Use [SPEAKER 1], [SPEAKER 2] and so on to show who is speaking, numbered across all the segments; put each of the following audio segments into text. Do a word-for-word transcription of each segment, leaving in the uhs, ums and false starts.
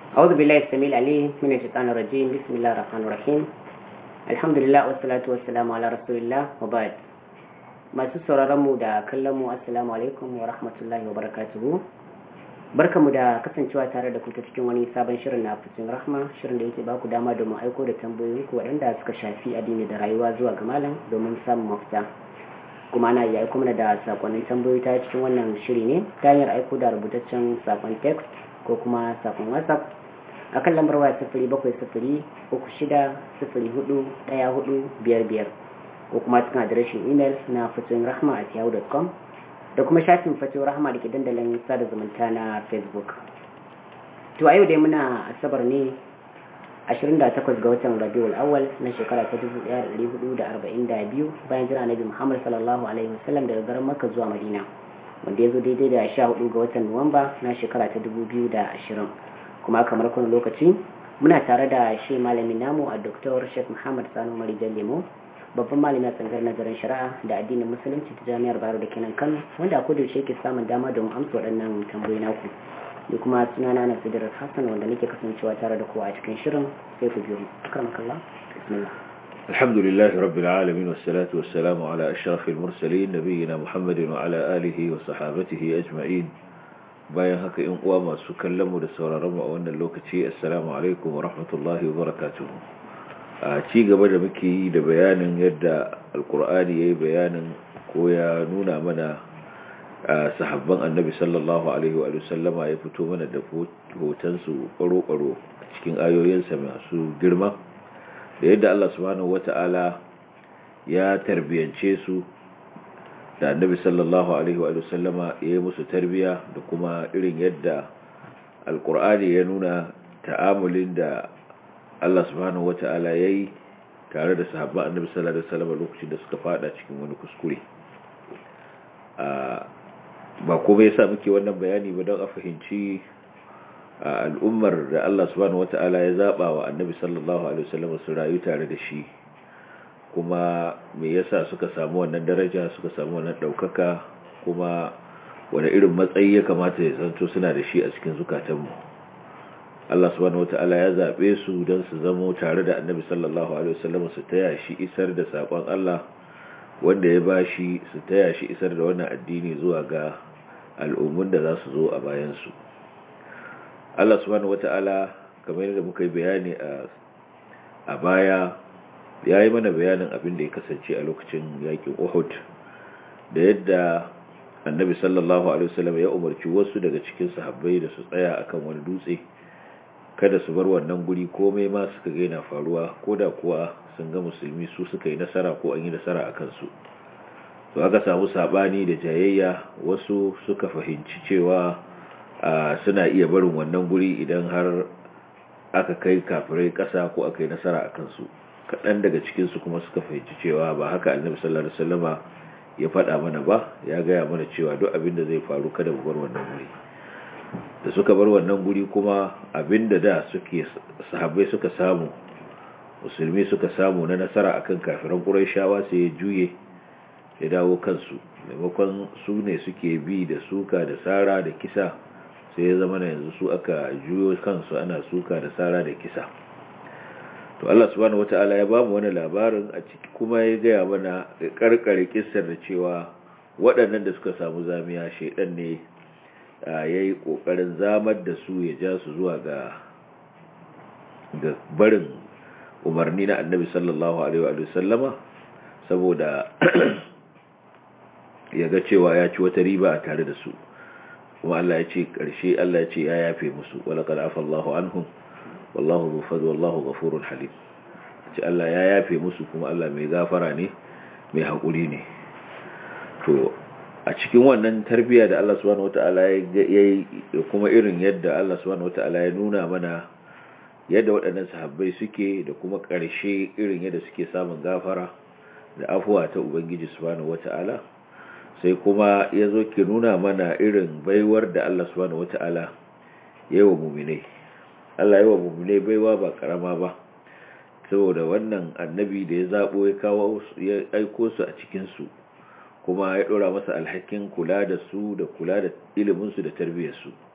[SPEAKER 1] أعوذ بالله السميع العليم من الشيطان الرجيم. بسم الله الرحمن الرحيم. الحمد لله والصلاة والسلام على رسول الله وبعد. masu sauraron mu da kallon mu assalamu alaikum wa rahmatullahi wa barakatuhu. Barkamu da kasancewa tare da ku ta cikin wani sabon shirin na Fitowar Rahma, shirin da yake ba ku dama domin aiko da tambayoyi ku waɗanda suka shafi addini da rayuwa zuwa ga malam domin samun mafita. Kuma ana iya aiko mana da sakonnin tambayoyi ta cikin wannan shiri ne ta hanyar aiko da rubutaccen sakon text ko kuma sakon WhatsApp akan lambar waya sifiri bakwai sifiri uku shida sifiri hudu ɗaya hudu biyar biyar ko kuma cikin adireshin email na fatoyin rahma at yahoo dot com da kuma shafin fatoyin rahma da ke dandalin sada zumunta na Facebook. To a yau dai muna asabar ne ashirin da takwas ga watan Rabiul Awwal na shekara ta dubu ɗaya da ɗari hudu da arba'in da biyu bayan jira Annabi Muhammad sallallahu alaihi wasallam daga garin Makka zuwa Madina, wanda ya zo daidai da sha hudu ga watan Nuwamba na shekara ta dubu biyu da ashirin. Kuma kamar kowane lokaci muna tare da shi malamin namu a Doktor Sheikh Muhammad Sani Marijan Lemo, babban malami a tsangar nazarin shari'a da addinin musulunci ta jami'ar Bayero da kenan Kano, wanda a koda yaushe yake samun dama domin amsa waɗannan tambayoyi naku. Ni kuma sunana na Sidir Hassan wanda nake kasancewa tare da kowa a cikin shirin, sai ku biyo mu. Akramakallah. Bismillah.
[SPEAKER 2] Alhamdulillah rabbil alamin wassalatu wassalamu ala ashrafil mursalin nabiyina Muhammadin wa ala alihi wa sahbatihi ajma'in. Bayan haka in uwa masu kallon mu da sauraron mu a wannan lokaci, assalamu alaikum wa rahmatullahi wa barakatuh. A ci gaba da muke yi da bayanin yadda alkur'ani yayi bayanin ko ya nuna mana sahabban annabi sallallahu alaihi wa sallama, ya fito mana da hoton su ƙwaro-ƙwaro a cikin ayoyinsa masu girma, da yadda Allah subhanahu wata'ala ya tarbiyance su da annabi sallallahu alaihi wa sallama ya yi musu tarbiya, da kuma irin yadda alkur'ani ya nuna ta'amulin da Allah subhanahu wata'ala ya yi tare da sahabban annabi sallallahu alaihi wa sallama lokacin da suka fada cikin wani kuskure. Ba kuma yasa muke wannan bayani ba don a fahimci al'ummar da Allah subhanahu wata'ala ya zaba wa annabi sallallahu alaihi wa sallama su rayu tare da shi, kuma me yasa suka samu wannan daraja, suka samu wannan daukaka, kuma wani irin matsayi ya kamata ya zanto suna da shi a cikin zukatanmu. Allah subhanahu wataala ya zabe su don su zamo tare da Annabi sallallahu alaihi wasallam, su taya shi isar da sakon Allah wanda ya bashi, su taya shi isar da wannan addini zuwa ga al'ummun da za su zo a bayan su. Allah subhanahu wataala, kamar yadda muka yi bayani a a baya, ya yi mana bayanin abin da ya kasance a lokacin yakin Uhud, da yadda annabi sallallahu alaihi wasallam ya umarci wasu daga cikin sahabbai da su tsaya akan wani dutse, kada su bar wannan guri komai ma suka ga yana faruwa, koda kuwa sun ga musulmi su suka yi nasara ko an yi nasara a kansu. To aka samu sabani da jayayya, wasu suka fahimci cewa suna iya barin wannan guri idan har aka kai kafirai ƙasa ko aka yi nasara a kansu. Kaɗan daga cikinsu kuma suka fahimci cewa ba haka annabi sallallahu alaihi wasallama ya faɗa mana ba, ya gaya mana cewa duk abin da zai faru kada mu bar wannan guri. Da suka bar wannan guri kuma abin da da suke sahabbai suka samu, musulmi suka samu na nasara akan kafiran Qurayshawa, sai ya juye ya dawo kansu. Maimakon su ne suke bi da suka da sara da kisa, sai ya zama na yanzu su aka juyo kansu ana suka da sara da kisa. To Allah subhanahu wata'ala ya bamu wani labarin a ciki, kuma ya gaya mana karkare kissar da cewa waɗannan da suka samu zamiya, shaidan ne yayi kokarin zamar da su, ya ja su zuwa ga ga barin umarni na Annabi sallallahu alaihi wa sallama, saboda ya ga cewa ya ci wata riba a tare da su. Kuma Allah ya ce karshe, Allah ya ce ya yafe musu, walaqad afa Allahu anhum wallahu zu fadl wallahu ghafurun halim. Ce Allah ya yafe musu, kuma Allah mai gafara ne, mai hakuri ne. To a cikin wannan tarbiyya da Allah subhanahu wataala ya yi, kuma irin yadda Allah subhanahu wataala ya nuna mana yadda waɗannan sahabbai suke, da kuma ƙarshe irin yadda suke samun gafara da afuwa ta Ubangiji subhanahu wataala, sai kuma ya zo ki nuna mana irin baiwar da Allah subhanahu wataala ya yi wa mu'minai. Allah yi wa mu'minai baiwa ba karama ba, saboda wannan annabi da ya zabo ya kawo ya aiko su a cikin su, kuma ya dora masa alhakin kula da su da kula da ilimin su da tarbiyyar su.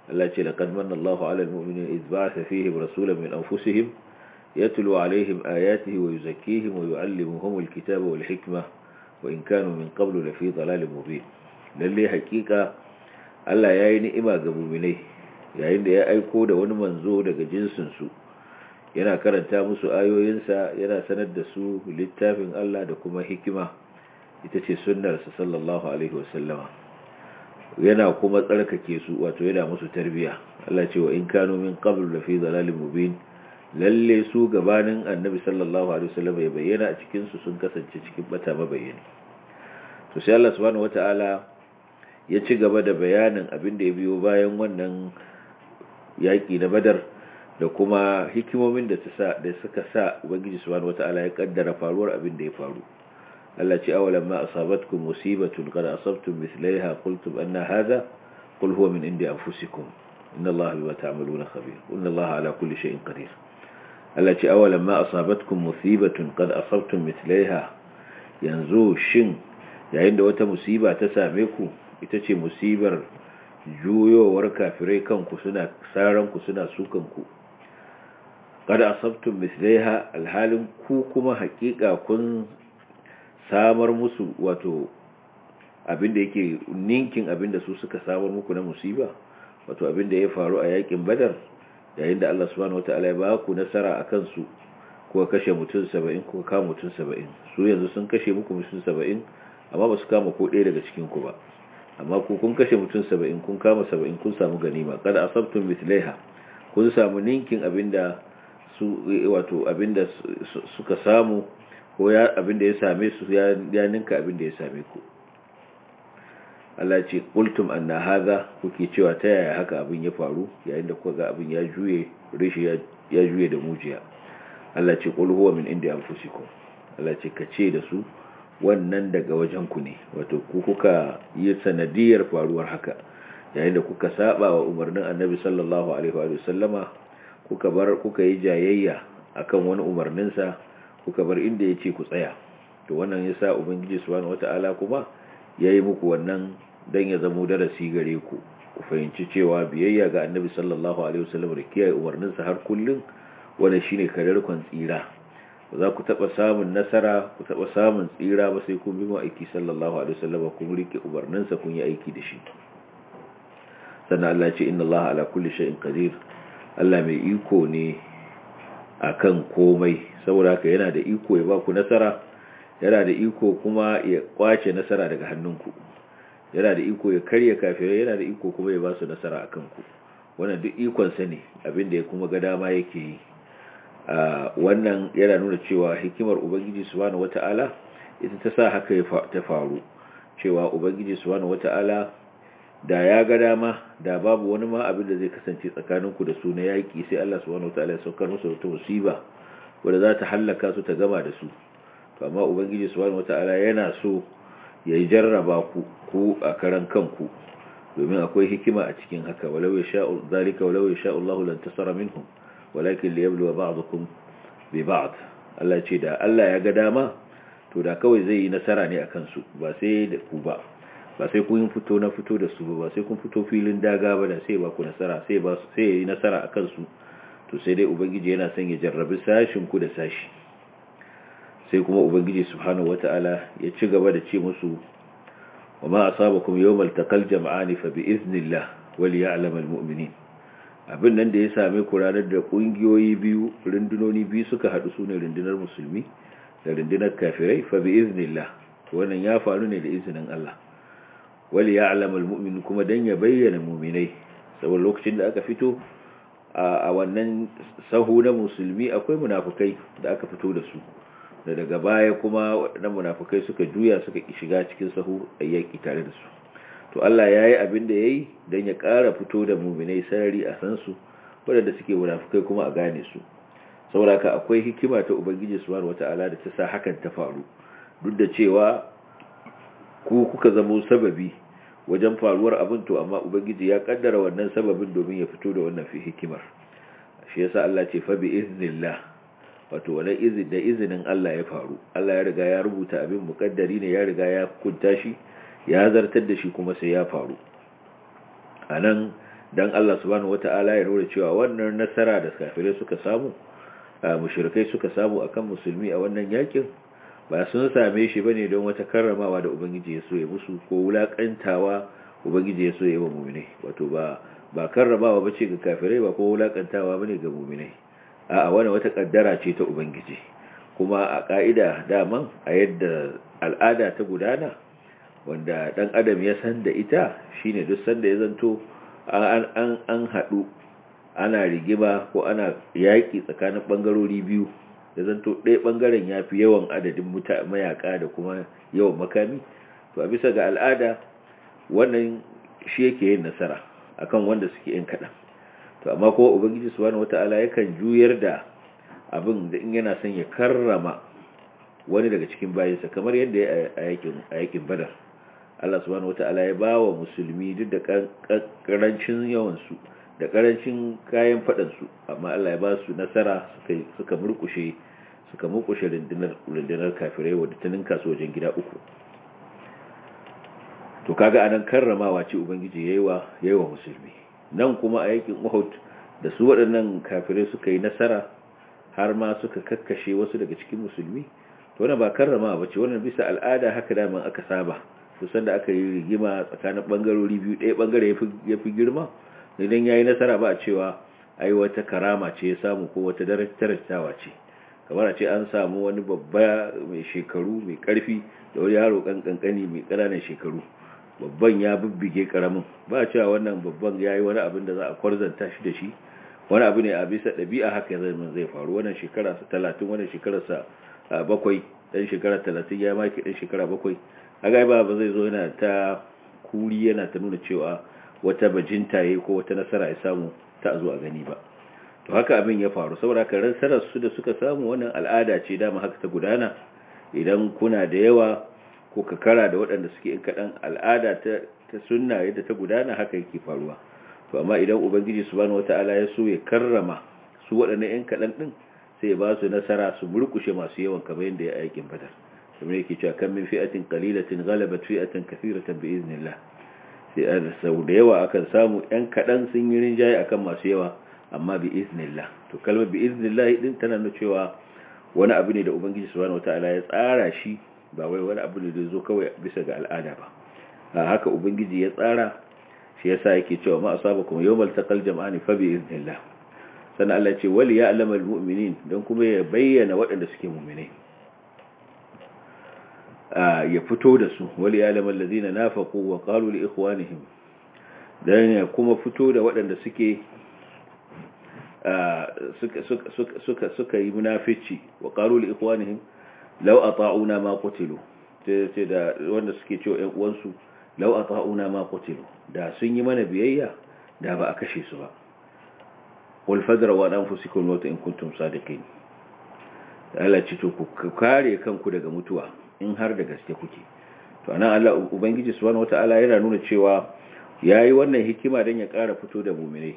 [SPEAKER 2] Allah ce laqad manna Allahu 'alal mu'minina idh ba'atha fihim rasulan min anfusihim yatlu 'alayhim ayatihi wa yuzakkihim wa yu'allimuhum al-kitaba wal hikma wa in kanu min qablu lafi dhalalin mubin. Lalle hakika Allah yayi ni'ima ga mu'minai yayin da ya aiko da wani manzo daga jinsin su yana karanta musu ayoyinsa yana sanar da su littafin Allah da kuma hikima ita ce sunnarsa sallallahu alaihi wasallama yana kuma tsarkake su wato yana musu tarbiya. Allah ce wa in kanu min qablu lafi dhalalin mubin, lalle su gabanin annabi sallallahu alaihi wasallama ya bayyana a cikin su sun kasance cikin bata mabayyani. To sai Allah subhanahu wataala ya ci gaba da bayanin abin da ya biyo bayan wannan yaki na Badar da kuma hikimomin da suka sa Ubangiji subhanahu wata'ala ya kaddara faruwar abin da ya faru. Allah ce awalan ma asabatkum musibatun qad asabtum mithlaiha qultum anna hadha qul huwa min indi anfusikum inna Allaha bima ta'maluna khabir inna Allaha ala kulli shay'in qadir. Allah ce awalan ma asabatkum musibatun qad asabtum mithlaiha, yanzu shin yayin da wata musiba ta same ku, ita ce musibar juyowar kafirai kanku suna saranku suna sukanku, kada asabtum mislaiha, alhalin ku kuma hakika kun samar musu wato abinda yake ninkin abinda su suka samar muku na musiba, wato abinda ya faru a yakin Badar yayin da Allah subhanahu wataala ya ba ku nasara akan su, kuka kashe mutum saba'in kuka kama mutum saba'in. Su yanzu sun kashe muku mutum saba'in amma ba su kama ko ɗaya daga cikin ku ba, amma ku kun kashe mutum saba'in kun kama saba'in kun samu ganima. Kada asabtum mislaiha, kun samu ninkin abinda su wato abinda suka samu ko ya abinda ya same su ya ninka abinda ya same ku. Allah ce qultum anna hadha, kuke cewa ta yaya haka abin ya faru yayin da kuka ga abin ya juye rishi ya juye da mujiya. Allah ce qul huwa min indi anfusikum, Allah ce kace da su wannan daga wajen ku ne, wato ku kuka yi sanadiyar faruwar haka yayin da kuka saba wa umarnin Annabi sallallahu alaihi wa sallama, kuka bar kuka yi jayayya akan wani umarninsa, kuka bar inda yace ku tsaya. To wannan yasa ubangiji subhanahu wataala kuma yayi muku wannan dan ya zama darasi gare ku, ku fahimci cewa biyayya ga Annabi sallallahu alaihi wasallam da kiyaye umarninsa har kullun wannan shine kararkon tsira. Ba za ku taba samun nasara ku taba samun tsira ba sai kun bi ma'aiki sallallahu alaihi wasallam kun rike umarninsa kun yi aiki da shi. Sannan Allah ya ce inna Allah ala kulli shay'in qadir, Allah mai iko ne akan komai, saboda haka yana da iko ya ba ku nasara, yana da iko kuma ya kwace nasara daga hannunku, yana da iko ya karya kafirai, yana da iko kuma ya ba su nasara akan ku. Wannan duk ikon sa ne, abinda ya kuma ga dama yake yi. Wannan yana nuna cewa hikimar Ubangiji subhanahu wata'ala ita ta sa haka ta faru, cewa Ubangiji subhanahu wata'ala da ya ga dama da babu wani ma abin da zai kasance tsakaninku da su na yaƙi, sai Allah subhanahu wataala ya saukar musu wata musiba wanda za ta hallaka su ta gama da su. To amma ubangiji subhanahu wataala yana so ya jarraba ku ku a karan kanku, domin akwai hikima a cikin haka. walau yasha'u zalika walau yasha'u Allahu lan tasara minhum walakin liyabluwa ba'dakum bi ba'd. Allah ce da Allah ya ga dama to da kawai zai yi nasara ne akan su, ba sai da ku ba, ba sai kun fito na fito da su ba sai kun fito filin daga ba, da sai ba ku nasara, sai ba sai yi nasara akan su. To sai dai ubangiji yana son ya jarrabi sashin ku da sashi. Sai kuma ubangiji subhanahu wataala ya ci gaba da ce musu wa ma asabakum yawmal taqal jam'ani fa bi iznillah wal ya'lam al mu'minin. Abin nan da ya same ku ranar da kungiyoyi biyu rundunoni biyu suka hadu sune rundunar musulmi da rundunar kafirai, fa bi iznillah, wannan ya faru ne da izinin Allah. wali ya alamar mu'min, kuma don ya bayyana muminai, saboda lokacin da aka fito a wannan sahu na musulmi akwai munafukai da aka fito da su, da daga baya kuma waɗannan munafukai suka juya suka shiga cikin sahu a yaƙi tare da su. To Allah ya yi abin da ya yi don ya ƙara fito da muminai sarari a san su, waɗanda suke munafukai kuma a gane su. Saboda ka akwai hikima ta Ubangiji subhanahu wata'ala da ta sa hakan ta faru, duk da cewa ku kuka zama sababi wajen faruwar abin, to amma ubangiji ya kaddara wannan sababin domin ya fito da wannan fi hikimar. Shi yasa Allah ce fa bi iznillah, wato wannan izin da izinin Allah ya faru. Allah ya riga ya rubuta abin, mukaddari ne, ya riga ya kunta shi, ya zartar da shi, kuma sai ya faru. Anan dan Allah subhanahu wata'ala ya nuna cewa wannan nasara da kafirai suka samu mushrikai suka samu akan musulmi a wannan yakin ba sun same shi bane don wata karramawa da ubangiji ya so ya musu ko wulakantawa ubangiji ya so ya yi wa mu'minai wato ba ba karramawa bace ga kafirai ba ko wulakantawa bane ga mu'minai a'a wannan wata kaddara ce ta ubangiji kuma a ka'ida daman a yadda al'ada ta gudana wanda dan adam ya san da ita shine duk sanda ya zanto an an an hadu ana rigima ko ana yaki tsakanin bangarori biyu da zanto ɗaya bangaren yafi yawan adadin mayaka da kuma yawan makami to a bisa ga al'ada wannan shi yake yin nasara akan wanda suke yin kadan to amma ko ubangiji subhanahu wataala yakan juyar da abin da in yana son ya karrama wani daga cikin bayinsa kamar yadda ya a yakin a yakin badar Allah subhanahu wataala ya bawa musulmi duk da karancin yawan su da karancin kayan fadan su amma Allah ya ba su nasara suka suka murkushe suka murkushe rundunar rundunar kafirai wadda ta ninka su wajen gida uku to kaga anan karramawa ce ubangiji yayi wa yayi wa musulmi nan kuma a yakin Uhud da su waɗannan kafirai suka yi nasara har ma suka kakkashe wasu daga cikin musulmi to wannan ba karramawa bace wannan bisa al'ada haka da man aka saba to sanda aka yi rigima tsakanin bangarori biyu ɗaya bangare ya fi girma idan ya yi nasara ba a cewa ai wata karama ce ya samu ko wata darajartawa ce kamar a ce an samu wani babba mai shekaru mai karfi da wani yaro kankani mai ƙananan shekaru babban ya bibbige karamin ba a cewa wannan babban ya yi wani abin da za a kwarzanta shi da shi wani abu ne a bisa ɗabi'a haka zai faru wannan shekara sa talatin wannan shekararsa bakwai ɗan shekara talatin ya maki ɗan shekara bakwai a gaiba ba zai zo yana ta kuri yana ta nuna cewa wata bajinta yayi ko wata nasara ya samu ta zo a gani ba to haka abin ya faru saboda ka ransarar su da suka samu wannan al'ada ce dama haka ta gudana idan kuna da yawa ko ka kara da waɗanda suke in kaɗan al'ada ta ta sunna yadda ta gudana haka yake faruwa to amma idan ubangiji subhanahu wataala ya so ya karrama su waɗannan yan kaɗan din sai ya ba su nasara su murkushe masu yawan kamar yadda ya aikin badar kamar yake cewa kan min fi'atin qalilatin ghalabat fi'atan kathiratan bi iznillah sai an sau da yawa akan samu yan kadan sun yi rinjaye akan masu yawa amma bi iznillah to kalmar bi iznillah din tana nuna cewa wani abu ne da ubangiji subhanahu wataala ya tsara shi ba wai wani abu ne da zo kawai bisa ga al'ada ba haka ubangiji ya tsara shi yasa yake cewa ma asabakum yawmal taqal jam'ani fa bi iznillah sannan Allah ce wali ya'lamal mu'minin don kuma ya bayyana waɗanda suke mu'minai ya fito da su wali ya'lamal ladina nafaqu wa qalu li ikhwanihim dan ya kuma fito da waɗanda suke suka suka suka suka yi munafici wa qalu li ikhwanihim law ata'una ma qutilu ce da wanda suke cewa ƴan uwansu law ata'una ma qutilu da sun yi mana biyayya da ba a kashe su ba wal fadra wa anfusikum wa in kuntum sadiqin Allah ce to ku kare kanku daga mutuwa in har da gaske kuke to anan Allah ubangiji subhanahu wataala yana nuna cewa yayi wannan hikima dan ya ƙara fito da mu'minai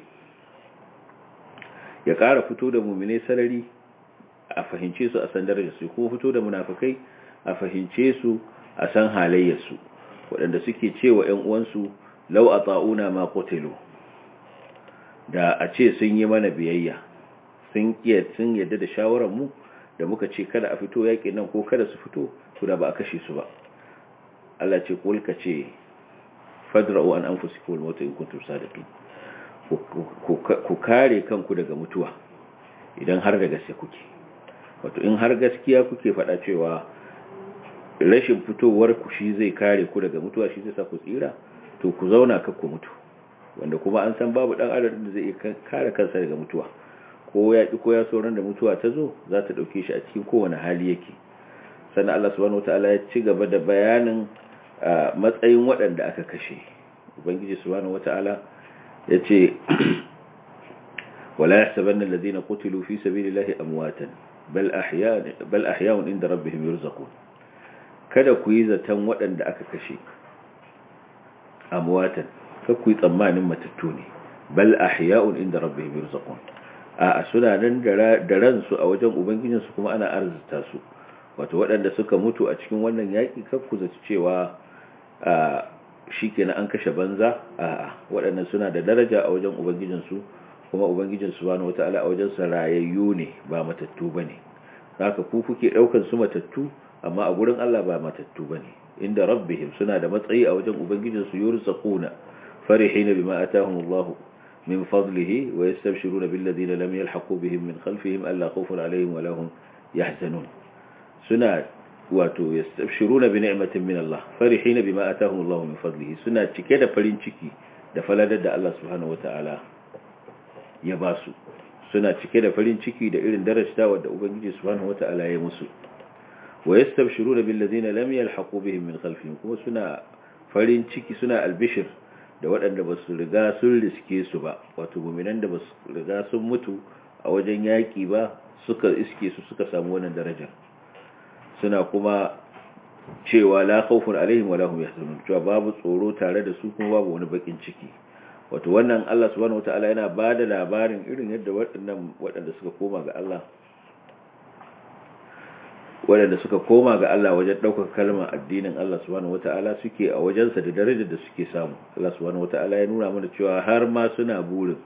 [SPEAKER 2] ya ƙara fito da mu'minai sarari a fahimce su a san darajar su ko fito da munafikai a fahimce su a san halayyar su waɗanda suke cewa ƴan uwansu law ata'una ma qutilu da a ce sun yi mana biyayya sun kiyaye sun yadda da shawaran mu da muka ce kada a fito yaƙin nan ko kada su fito to da ba a kashe su ba Allah ce kul ka ce fadra'u an anfusikum al-maut in kuntum sadiqin ku kare kanku daga mutuwa idan har da gaske kuke wato in har gaskiya kuke faɗa cewa rashin fitowar ku shi zai kare ku daga mutuwa shi zai sa ku tsira to ku zauna kar ku mutu wanda kuma an san babu dan adam da zai kare kansa daga mutuwa ko ya ki ko ya sauran da mutuwa ta zo za ta dauke shi a cikin kowane hali yake sannan Allah subhanahu wataala ya ci gaba da bayanin matsayin waɗanda aka kashe ubangiji subhanahu wataala yace wala yahsabanna alladhina qutilu fi sabilillahi amwatan bal ahya bal ahya'un inda rabbihim yurzaqun kada ku yi zaton waɗanda aka kashe amwatan kada ku yi tsammanin matattu ne bal ahya'un inda rabbihim yurzaqun a suna nan da ransu a wajen ubangijinsu kuma ana arzuta su wato waɗanda suka mutu a cikin wannan yaƙi kan ku zaci cewa shikenan an kashe banza a'a waɗannan suna da daraja a wajen ubangijinsu kuma ubangijin subhanahu wataala a wajen sa rayayyu ne ba matattu bane haka ku kuke daukan su matattu amma a gurin Allah ba matattu bane inda rabbihim suna da matsayi a wajen ubangijinsu yurzaquna farihina bima ataahumullahu min fadlihi wa yastabshiruna bil ladina lam yalhaqu bihim min khalfihim alla khawfun alaihim wa lahum yahzanun suna wato yastabshiruna bi ni'matin min Allah farihina bima ataahumullahu min fadlihi suna cike da farin ciki da faladar da Allah subhanahu wataala ya ba su suna cike da farin ciki da irin darajtawa da ubangiji subhanahu wataala ya musu wa yastabshiruna bil ladina lam yalhaqu bihim min khalfihim kuma suna farin ciki suna albishir da waɗanda ba su riga sun riske su ba wato mu'minan da ba su riga sun mutu a wajen yaki ba suka iske su suka samu wannan daraja suna kuma cewa la khawfun alaihim wa lahum yahzanun cewa babu tsoro tare da su kuma babu wani bakin ciki wato wannan Allah subhanahu wataala yana bada labarin irin yadda waɗannan waɗanda suka koma ga Allah waɗanda suka koma ga Allah wajen ɗaukar kalmar addinin Allah subhanahu wataala suke a wajensa da darajar da suke samu Allah subhanahu wataala ya nuna mana cewa har ma suna burin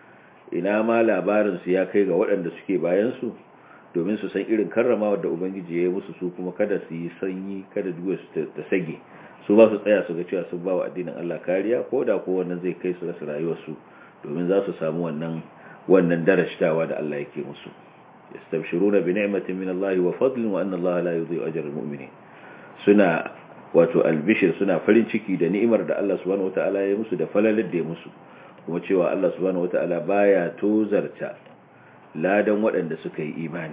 [SPEAKER 2] ina ma labarin su ya kai ga waɗanda suke bayan su domin su san irin karramawa da ubangiji ya yi musu su kuma kada su yi sanyi kada duwa su ta sage su ba su tsaya su ga cewa sun ba wa addinin Allah kariya ko da ko wannan zai kai su rasa rayuwarsu domin za su samu wannan wannan darashtawa da Allah yake musu yastabshiruna bi ni'matin min Allah wa fadlin wa anna Allah la yudhi'u ajra al-mu'minin suna wato albishir suna farin ciki da ni'imar da Allah subhanahu wataala ya musu da falalar da ya musu kuma cewa Allah subhanahu wataala baya tozarta ladan waɗanda suka yi imani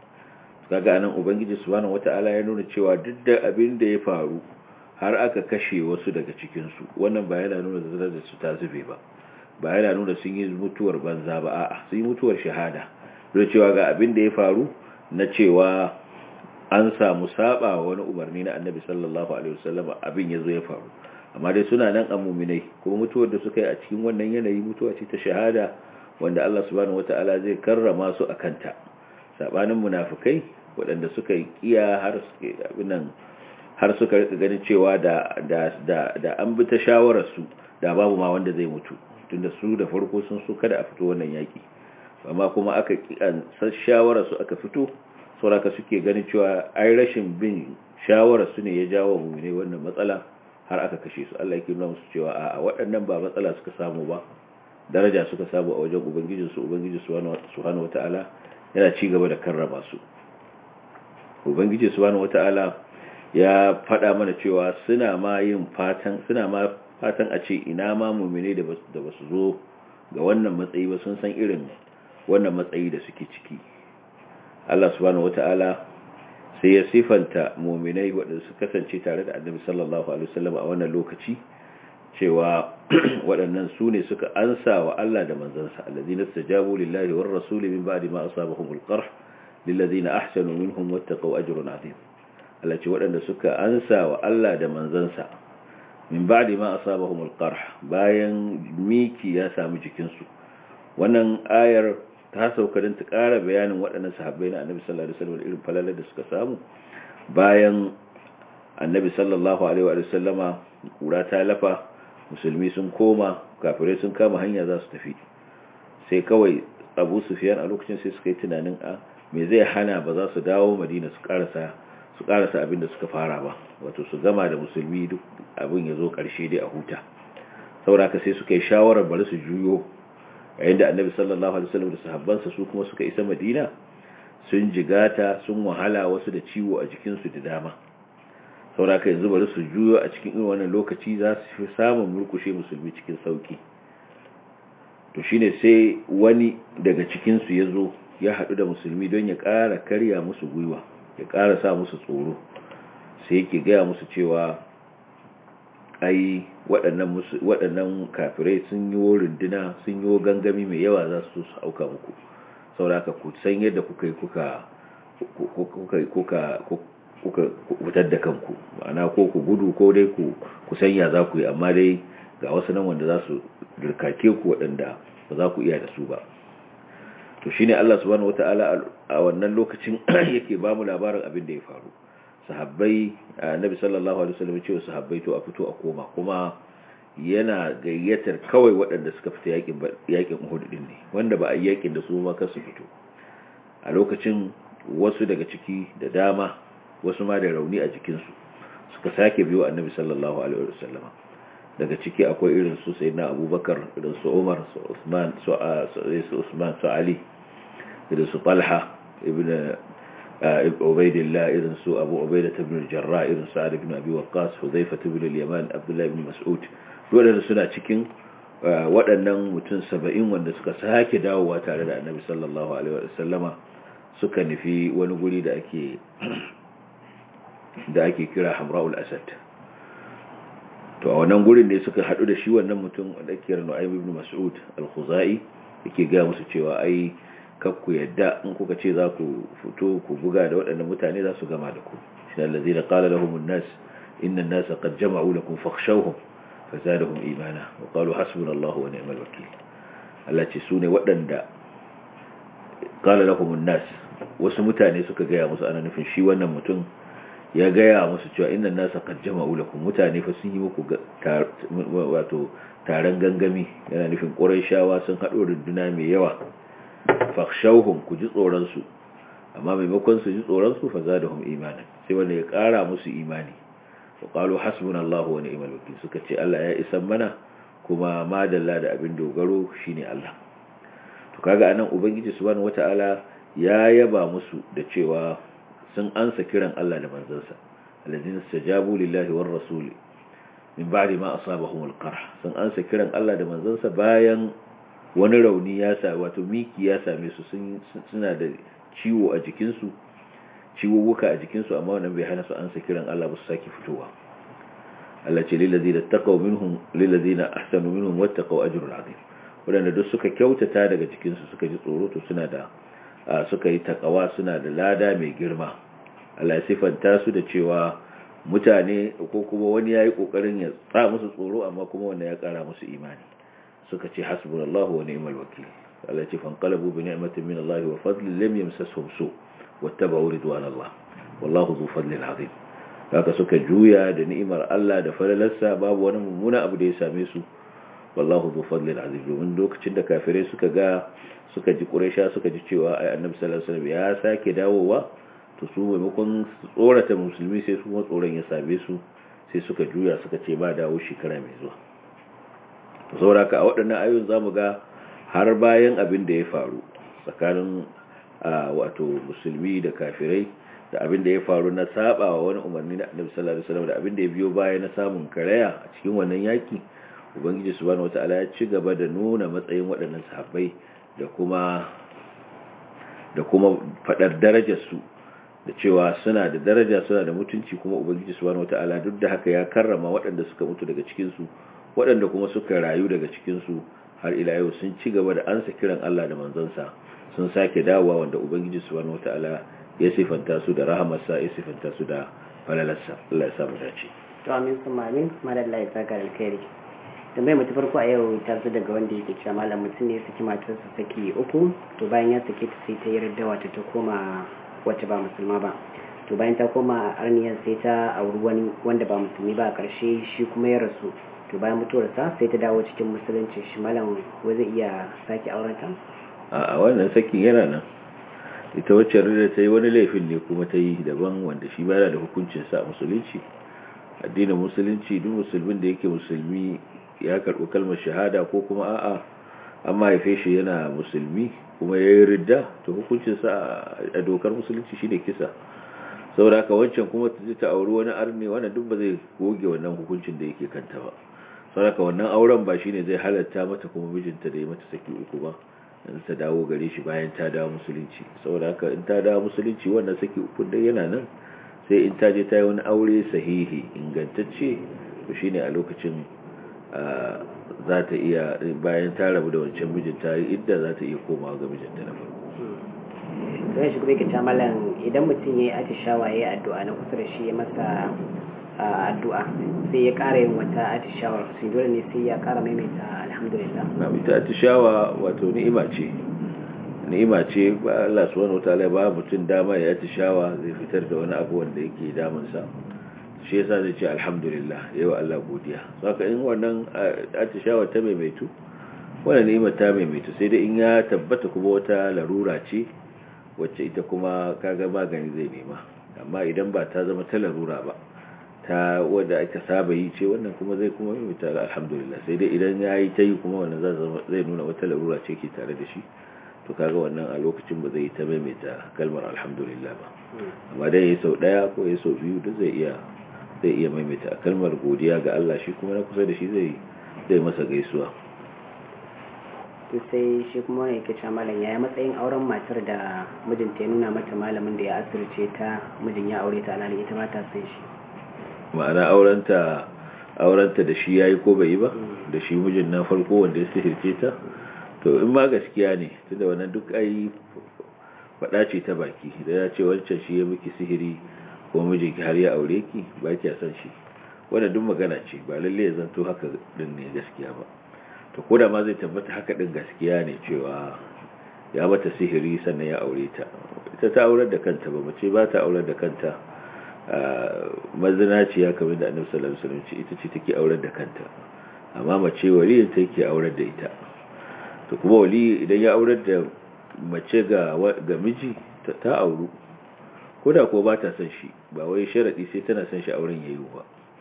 [SPEAKER 2] kaga anan ubangiji subhanahu wataala ya nuna cewa duk da abin da ya faru har aka kashe wasu daga cikinsu wannan ba yana nuna da su ta zube ba ba yana nuna sun yi mutuwar banza ba a'a sun yi mutuwar shahada don cewa ga abin da ya faru na cewa an samu saba wani umarni na annabi sallallahu alaihi wasallam abin yazo ya faru amma dai suna nan a mu'minai kuma mutuwar da suka yi a cikin wannan yanayi mutuwa ce ta shahada wanda Allah subhanahu wataala zai karrama su akanta sabanin munafikai waɗanda suka yi kiya har suke abin nan har suka rika ganin cewa da da da da an bi ta shawarar su da babu ma wanda zai mutu tunda su da farko sun so kada a fito wannan yaki amma kuma aka kiyan shawarar su aka fito saboda suke ganin cewa ai rashin bin shawarar su ne ya jawo mu ne wannan matsala har aka kashe su Allah yake nuna musu cewa a waɗannan ba matsala suka samu ba daraja suka samu a wajen ubangijin su ubangiji subhanahu wataala yana ci gaba da karrama su ubangiji subhanahu wataala ya faɗa mana cewa suna ma yin fatan suna ma fatan a ce ina ma mu'mine da da basu zo ga wannan matsayi ba sun san irin wannan matsayi da suke ciki Allah subhanahu wataala sai ya sifanta mu'minai waɗanda su kasance tare da Annabi sallallahu alaihi wasallam a wannan lokaci cewa waɗannan su ne suka ansa wa Allah da manzansa allazina istajabu lillahi war rasuli min ba'di ma asabahumul qarh lillazina ahsanu minhum wattaqaw ajrun azim Allah ce waɗanda suka ansa wa Allah da manzansa min ba'di ma asabahumul qarh bayan miki ya samu jikinsu wannan ayar ta sauka don ta ƙara bayanin waɗannan sahabbai na Annabi sallallahu alaihi wasallam irin falalar da suka samu bayan Annabi sallallahu alaihi wa sallama kura ta lafa musulmi sun koma kafirai sun kama hanya za su tafi sai kawai Abu Sufyan a lokacin sai suka yi tunanin a me zai hana ba za su dawo Madina su karasa su karasa abin da suka fara ba wato su gama da musulmi duk abin ya zo ƙarshe dai a huta saboda haka sai suka yi shawarar bari su juyo yayin da Annabi sallallahu alaihi wasallam da sahabbansa su kuma suka isa Madina sun jigata sun wahala wasu da ciwo a jikinsu da dama saboda haka yanzu bari su juyo a cikin irin wannan lokaci za su fi samun murkushe musulmi cikin sauki to shine sai wani daga cikin su yazo ya hadu da musulmi don ya ƙara karya musu gwiwa ya ƙara sa musu tsoro sai yake gaya musu cewa ai waɗannan waɗannan kafirai sun yi runduna sun yi gangami mai yawa za su su auka muku saboda haka ku san yadda kuka yi kuka kuka kuka kuka fitar da kanku ma'ana ko ku gudu ko dai ku ku sanya za ku yi amma dai ga wasu nan wanda za su dirkake ku waɗanda ba za ku iya da su ba to shine Allah subhanahu wataala a wannan lokacin yake ba mu labarin abin da ya faru sahabbai annabi sallallahu alaihi wasallam ya ce sahabbai to a fito a koma kuma yana gayyatar kawai waɗanda suka fita yakin yakin Uhud din ne wanda ba a yakin da su ma kansu fito a lokacin wasu daga ciki da dama wasu ma da rauni a jikinsu suka sake biyo annabi sallallahu alaihi wasallam daga ciki akwai irin su sayyidina Abubakar irin su Umar su Usman su Usman su Ali irin su Talha ibn Ubaydillah irin su Abu Ubaidah ibn al-Jarrah irin Sa'ad ibn Abi Waqqas Hudhayfah ibn al-Yaman Abdullah ibn Mas'ud waɗanda suna cikin waɗannan mutum saba'in wanda suka sake dawowa tare da annabi sallallahu alaihi wasallama suka nufi wani guri da ake da ake kira Hamra'ul Asad to a wannan gurin ne suka haɗu da shi wannan mutum da ake kira Nu'aym ibn Mas'ud al-Khuzai yake ga musu cewa ai kakku yadda in kuka ce za ku fito ku buga da waɗannan mutane za su gama da ku shi allazina qala lahum an-nas inna an-nasa qad jama'u lakum fakhshawhum fazadahum imana wa qalu hasbunallahu wa ni'mal wakeel Allah ce sune waɗanda qala lahum an-nas wasu mutane suka gaya musu ana nufin shi wannan mutum ya gaya musu cewa inna an-nasa qad jama'u lakum mutane fa sun yi muku wato taron gangami yana nufin quraishawa sun haɗo runduna mai yawa fakhshawhum ku ji tsoron su amma maimakon su ji tsoron su fazadahum imanan sai wanda ya ƙara musu imani wa qalu hasbunallahu wa ni'mal wakeel suka ce Allah ya isan mana kuma madalla da abin dogaro shine Allah to kaga anan ubangiji subhanahu wataala ya yaba musu da cewa sun ansa kiran Allah da manzansa alladhina stajabu lillahi war rasul min ba'di ma asabahum alqarh sun ansa kiran Allah da manzansa bayan wani rauni ya sa wato miki ya same su suna da ciwo a jikinsu ciwuwuka a jikinsu amma wannan bai hana su ansa kiran Allah ba su saki fitowa Allah ce lillazina taqaw minhum lillazina ahsanu minhum wattaqaw ajrun azim wadanda duk suka kyautata daga jikinsu suka ji tsoro to suna da suka yi takawa suna da lada mai girma Allah ya sifanta su da cewa mutane ko kuma wani yayi kokarin ya tsa musu tsoro amma kuma wannan ya kara musu imani suka ce hasbunallahu wa ni'mal wakeel Allah ce fanqalabu bi ni'matin min Allah wa fadlin lam yamsashum su wattaba'u ridwanallah wallahu dhu fadlin 'azim haka suka juya da ni'imar Allah da falalarsa babu wani mummuna abu da ya same su wallahu dhu fadlin 'azim domin lokacin da kafirai suka ga suka ji Quraysha suka ji cewa ai Annabi sallallahu alaihi wasallam ya sake dawowa to su maimakon tsorata musulmi sai su kuma tsoron ya same su sai suka juya suka ce ba dawo shekara mai zuwa sauraka a waɗannan ayoyin zamu ga har bayan abin da ya faru tsakanin wato musulmi da kafirai da abin da ya faru na sabawa wani umarni na Annabi sallallahu alaihi wasallam da abin da ya biyo baya na samun karaya a cikin wannan yaki ubangiji subhanahu wataala ya ci gaba da nuna matsayin waɗannan sahabbai da kuma da kuma fadar darajar su da cewa suna da daraja suna da mutunci kuma ubangiji subhanahu wataala duk da haka ya karrama waɗanda suka mutu daga cikin su waɗanda kuma suka rayu daga cikinsu har ila yau sun ci gaba da ansa kiran Allah da manzansa sun sake dawowa wanda ubangiji subhanahu wataala ya sifanta su da rahamarsa ya sifanta su da falalarsa Allah ya samu dace
[SPEAKER 1] to amin kuma amin madalla ya saka alkhairi tambayar mu ta farko a yau ta zo daga wanda yake cewa malam mutum ne ya saki matarsa saki uku to bayan ya sake ta sai ta yarda wata ta koma wacce ba musulma ba to bayan ta koma arniyar sai ta auri wani wanda ba musulmi ba a ƙarshe shi kuma ya rasu to bayan mutuwarsa sai ta dawo cikin musulunci shi malam wai zai iya sake aurenta?
[SPEAKER 2] a wannan sakin yana nan ita wacce rida ta yi wani laifin ne kuma ta yi daban wanda shi ba da hukuncinsa a musulunci addinin musulunci duk musulmin da yake musulmi ya karɓi kalmar shahada ko kuma a'a an mahaife shi yana musulmi kuma ya yi ridda to hukuncinsa a dokar musulunci shi ne kisa saboda haka wancan kuma ta auri wani arni wannan duk ba zai goge wannan hukuncin da yake kanta ba saboda wannan auren ba shine zai halatta mata kuma mijinta da ya mata saki uku ba in ta dawo gare shi bayan ta dawo musulunci saboda haka in ta dawo musulunci wannan saki uku dai yana nan sai in ta je ta yi wani aure sahihi ingantacce to shine a lokacin za ta iya bayan ta rabu da wancan mijinta idda za ta iya komawa ga mijinta na farko
[SPEAKER 1] sai shi kuma yake ta malam idan mutum ya yi atishawa ya yi addu'a na kusa da shi ya masa addu'a sai ya ƙara yin wata atishawar sai dole ne sai ya ƙara maimaita alhamdulillah
[SPEAKER 2] na ita atishawa wato ni'ima ce ni'ima ce ba Allah subhanahu wataala ba mutum dama ya atishawa zai fitar da wani abu wanda yake damunsa shi yasa zai ce alhamdulillah yawa Allah godiya saka in wannan atishawa ta maimaitu wannan ni'imar ta maimaitu sai dai in ya tabbata kuma wata larura ce wacce ita kuma kaga magani zai nema amma idan ba ta zama ta larura ba ta wanda aka saba yi ce wannan kuma zai kuma maimaita alhamdulillah sai dai idan ya yi ta yi kuma wannan zai nuna wata larura ce ke tare da shi to kaga wannan a lokacin ba zai ta maimaita kalmar alhamdulillah ba amma dai yayi sau daya ko yayi sau biyu duk zai iya zai iya maimaita kalmar godiya ga Allah shi kuma na kusa da shi zai zai masa gaisuwa
[SPEAKER 1] to sai shi kuma ne yake cewa malam yaya matsayin auren matar da mijinta ya nuna mata malamin da ya asirce ta mijin ya aure ta alhali ita ma ta san shi
[SPEAKER 2] ma'ana aurenta aurenta da shi yayi ko bai yi ba da shi mijin na farko wanda ya sihirce ta to in ma gaskiya ne tunda wannan duk ai fada ce ta baki da ya ce wancan shi ya miki sihiri ko mijinki har ya aure ki ba ki san shi wannan duk magana ce ba lalle ya zanto haka din ne gaskiya ba to koda ma zai tabbata haka din gaskiya ne cewa ya mata sihiri sannan ya aure ta ita ta aurar da kanta ba mace ba ta aurar da kanta mazinaciya kamar da Annabi sallallahu alaihi wasallam ce ita ce take aurar da kanta amma mace waliyin ta yake aurar da ita to kuma wali idan ya aurar da mace ga ga miji ta auru koda ko ba ta son shi ba wai sharadi sai tana son shi auren yayi ba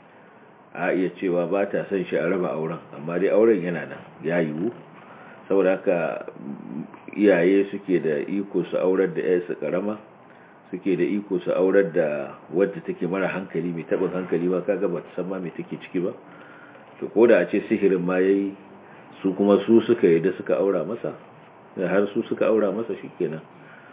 [SPEAKER 2] a iya cewa ba ta son shi a raba auren amma dai auren yana nan ya yiwu saboda haka iyaye suke da iko su aurar da ƴarsu karama suke da iko su aurar da wadda take mara hankali mai tabin hankali ba kaga ba ta san ma me take ciki ba to koda a ce sihirin ma yayi su kuma su suka yi da suka aura masa har su suka aura masa shikenan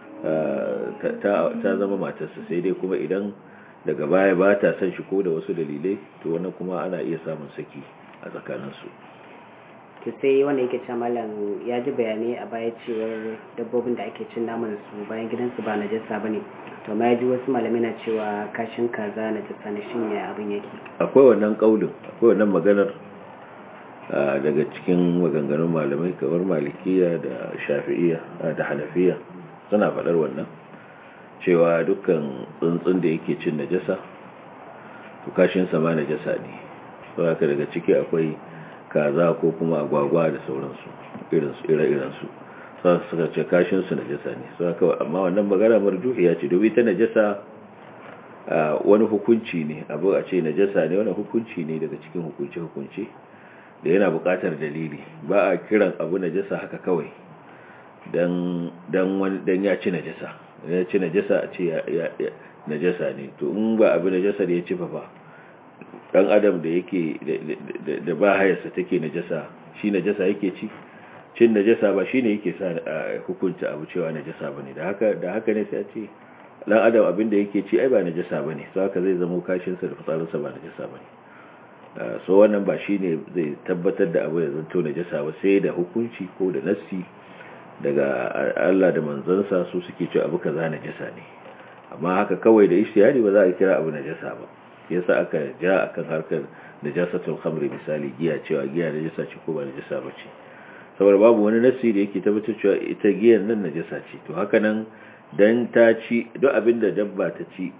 [SPEAKER 2] ta ta zama matarsa sai dai kuma idan daga baya ba ta san shi ko da wasu dalilai to wannan kuma ana iya samun saki a tsakaninsu
[SPEAKER 1] to sai wanda yake cewa malam ya ji bayanai a baya cewar dabbobin da ake cin naman su bayan gidansu ba najasa bane to ma ya ji wasu malamai na cewa kashin kaza najasa ne shin ya abin yake
[SPEAKER 2] akwai wannan kaulin akwai wannan maganar daga cikin maganganun malamai kamar malikiya da shafi'iya da hanafiya suna faɗar wannan cewa dukkan tsuntsun da yake cin najasa to kashin sa ma najasa ne saboda daga ciki akwai kaza ko kuma agwagwa da sauransu irin su ire-iren su sai suka ce kashin su najasa ne saboda amma wannan magana marjuhiya ce domin ta najasa wani hukunci ne abu a ce najasa ne wani hukunci ne daga cikin hukunci hukunci da yana buƙatar dalili ba a kiran abu najasa haka kawai dan dan wani dan ya ci najasa ya ci najasa a ce ya najasa ne to in ba abu najasa da ya ci fa dan adam da yake da ba hayarsa take najasa shi najasa yake ci cin najasa ba shine yake sa hukunta abu cewa najasa bane da haka da haka ne sai a ce dan adam abin da yake ci ai ba najasa bane so haka zai zama kashin sa da fitsarin sa ba najasa bane so wannan ba shine zai tabbatar da abu ya zanto najasa ba sai da hukunci ko da nassi daga Allah da manzansa su suke cewa abu kaza najasa ne amma haka kawai da ishtihadi ba za a kira abu najasa ba yasa aka ja akan harkar najasatul khamri misali giya cewa giya najasa ce ko ba najasa ba ce saboda babu wani nassi da yake tabbatar cewa ita giyan nan najasa ce to haka nan dan ta ci duk abinda dabba ta ci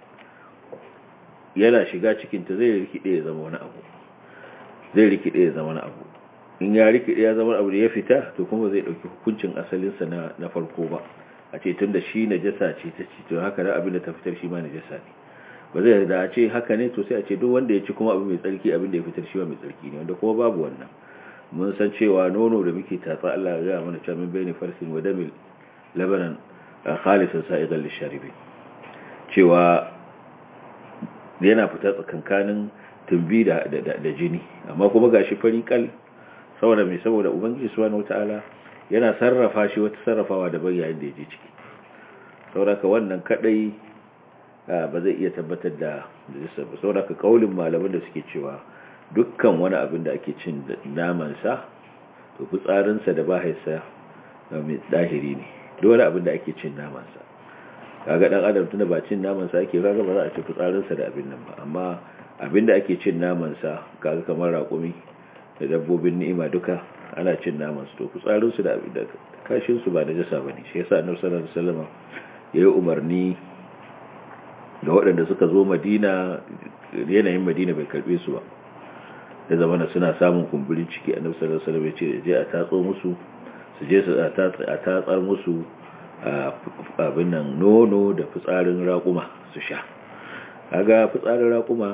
[SPEAKER 2] yana shiga cikin ta zai rikide ya zama wani abu zai rikide ya zama wani abu in ya rikide ya zama abu da ya fita to kuma zai dauki hukuncin asalin sa na na farko ba a ce tunda shi najasa ce ta ci to haka da abin da ta fitar shi ma najasa ne ba zai da a ce haka ne to sai a ce duk wanda ya ci kuma abu mai tsarki abin da ya fitar shi ma mai tsarki ne wanda kuma babu wannan mun san cewa nono da muke tatsa Allah ya ga mana cewa min bayni farsin wa damil labanan khalisan sa'igan lisharibin cewa yana fita tsakankanin tumbi da da jini amma kuma gashi fari kal saboda mai saboda ubangiji subhanahu wataala yana sarrafa shi wata sarrafawa daban yayin da yaje ciki saboda ka wannan kadai ba zai iya tabbatar da najasa ba saboda ka kaulin malaman da suke cewa dukkan wani abin da ake cin naman sa to fitsarin sa da bahaisa mai dahiri ne duk wani abin da ake cin naman sa kaga dan adam tunda ba cin naman sa ake kaga ba za a ci fitsarin sa da abin nan ba amma abin da ake cin naman sa kaga kamar raƙumi da dabbobin ni'ima duka ana cin naman su to fitsarin su da abin da kashin su ba najasa bane shi yasa annabi sallallahu alaihi wasallam yayi umarni ga waɗanda suka zo Madina yanayin Madina bai karbe su ba da zamana suna samun kumburin ciki annabi sallallahu alaihi wasallam ya ce je a tatso musu su je su a tatsar musu abin nan nono da fitsarin raƙuma su sha kaga fitsarin raƙuma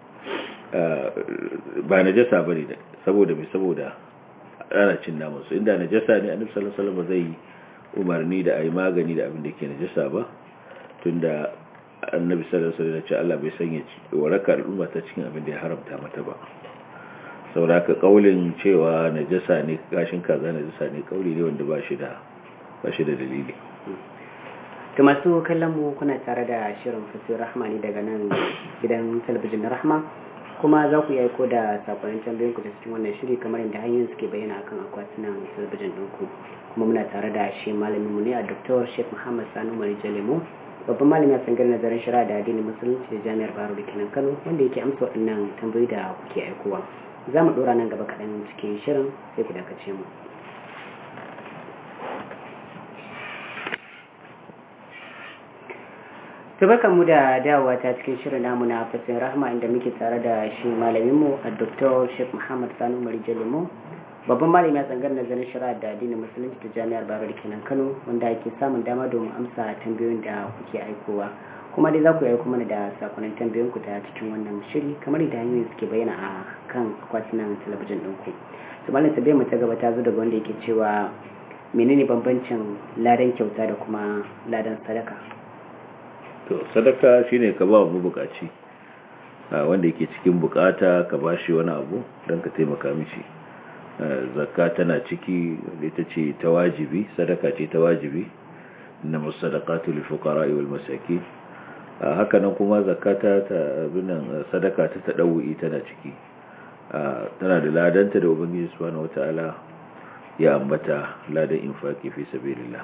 [SPEAKER 2] ba najasa bane da saboda mai saboda ana cin naman su inda najasa ne annabi sallallahu alaihi wasallam zai umarni da ayi magani da abin da ke najasa ba tunda annabi sallallahu alaihi wasallam ya ce Allah bai sanya warakar al'umma ta cikin abin da ya haramta mata ba saboda ka kaulin cewa najasa ne gashin kaza najasa ne kauli ne wanda ba shi da ba shi da dalili.
[SPEAKER 1] To masu kallon mu kuna tare da shirin Fasir Rahmani daga nan gidan talabijin na Rahma kuma za ku yi aiko da sakonnin tambayoyin ku da cikin wannan shiri kamar yadda hanyoyin suke bayyana akan akwatunan talabijin ɗinku kuma muna tare da shi malamin mu ne a Doctor Sheikh Muhammad Sani Umar Jalemo babban malami a tsangar nazarin shari'a da addinin musulunci da Jami'ar Bayero da kenan Kano wanda yake amsa waɗannan tambayoyi da kuke aikowa. Za mu ɗora nan gaba kaɗan cikin shirin sai ku dakace mu. Tabarkan mu da dawowa ta cikin shirin namu na Fasin Rahma inda muke tare da shi malaminmu a Doctor Sheikh Muhammad Sani Umar Jalemo babban malami a tsangar nazarin shari'a da addinin musulunci da Jami'ar Bayero da kenan Kano wanda ake samun dama domin amsa tambayoyin da kuke aikowa. Kuma dai za ku yi kuma da sakonin tambayoyin ku ta cikin wannan shiri kamar da hanyoyin suke bayyana a kan akwatunan talabijin ɗinku. Su malam tambayar mu ta gaba ta zo daga wanda yake cewa menene bambancin ladan kyauta da kuma ladan sadaka?
[SPEAKER 2] To sadaka shine ka ba mu bukaci wanda yake cikin bukata ka bashi wani abu don ka taimaka mishi. Zakka tana ciki ita ce ta wajibi, sadaka ce ta wajibi. Innamas sadaqatu lil fuqara'i wal masakin. Haka nan kuma zakata ta binan sadaka ta tadawu'i tana ciki. Tana da ladanta da Ubangiji subhanahu wataala ya ambata ladan infaki fi sabilillah.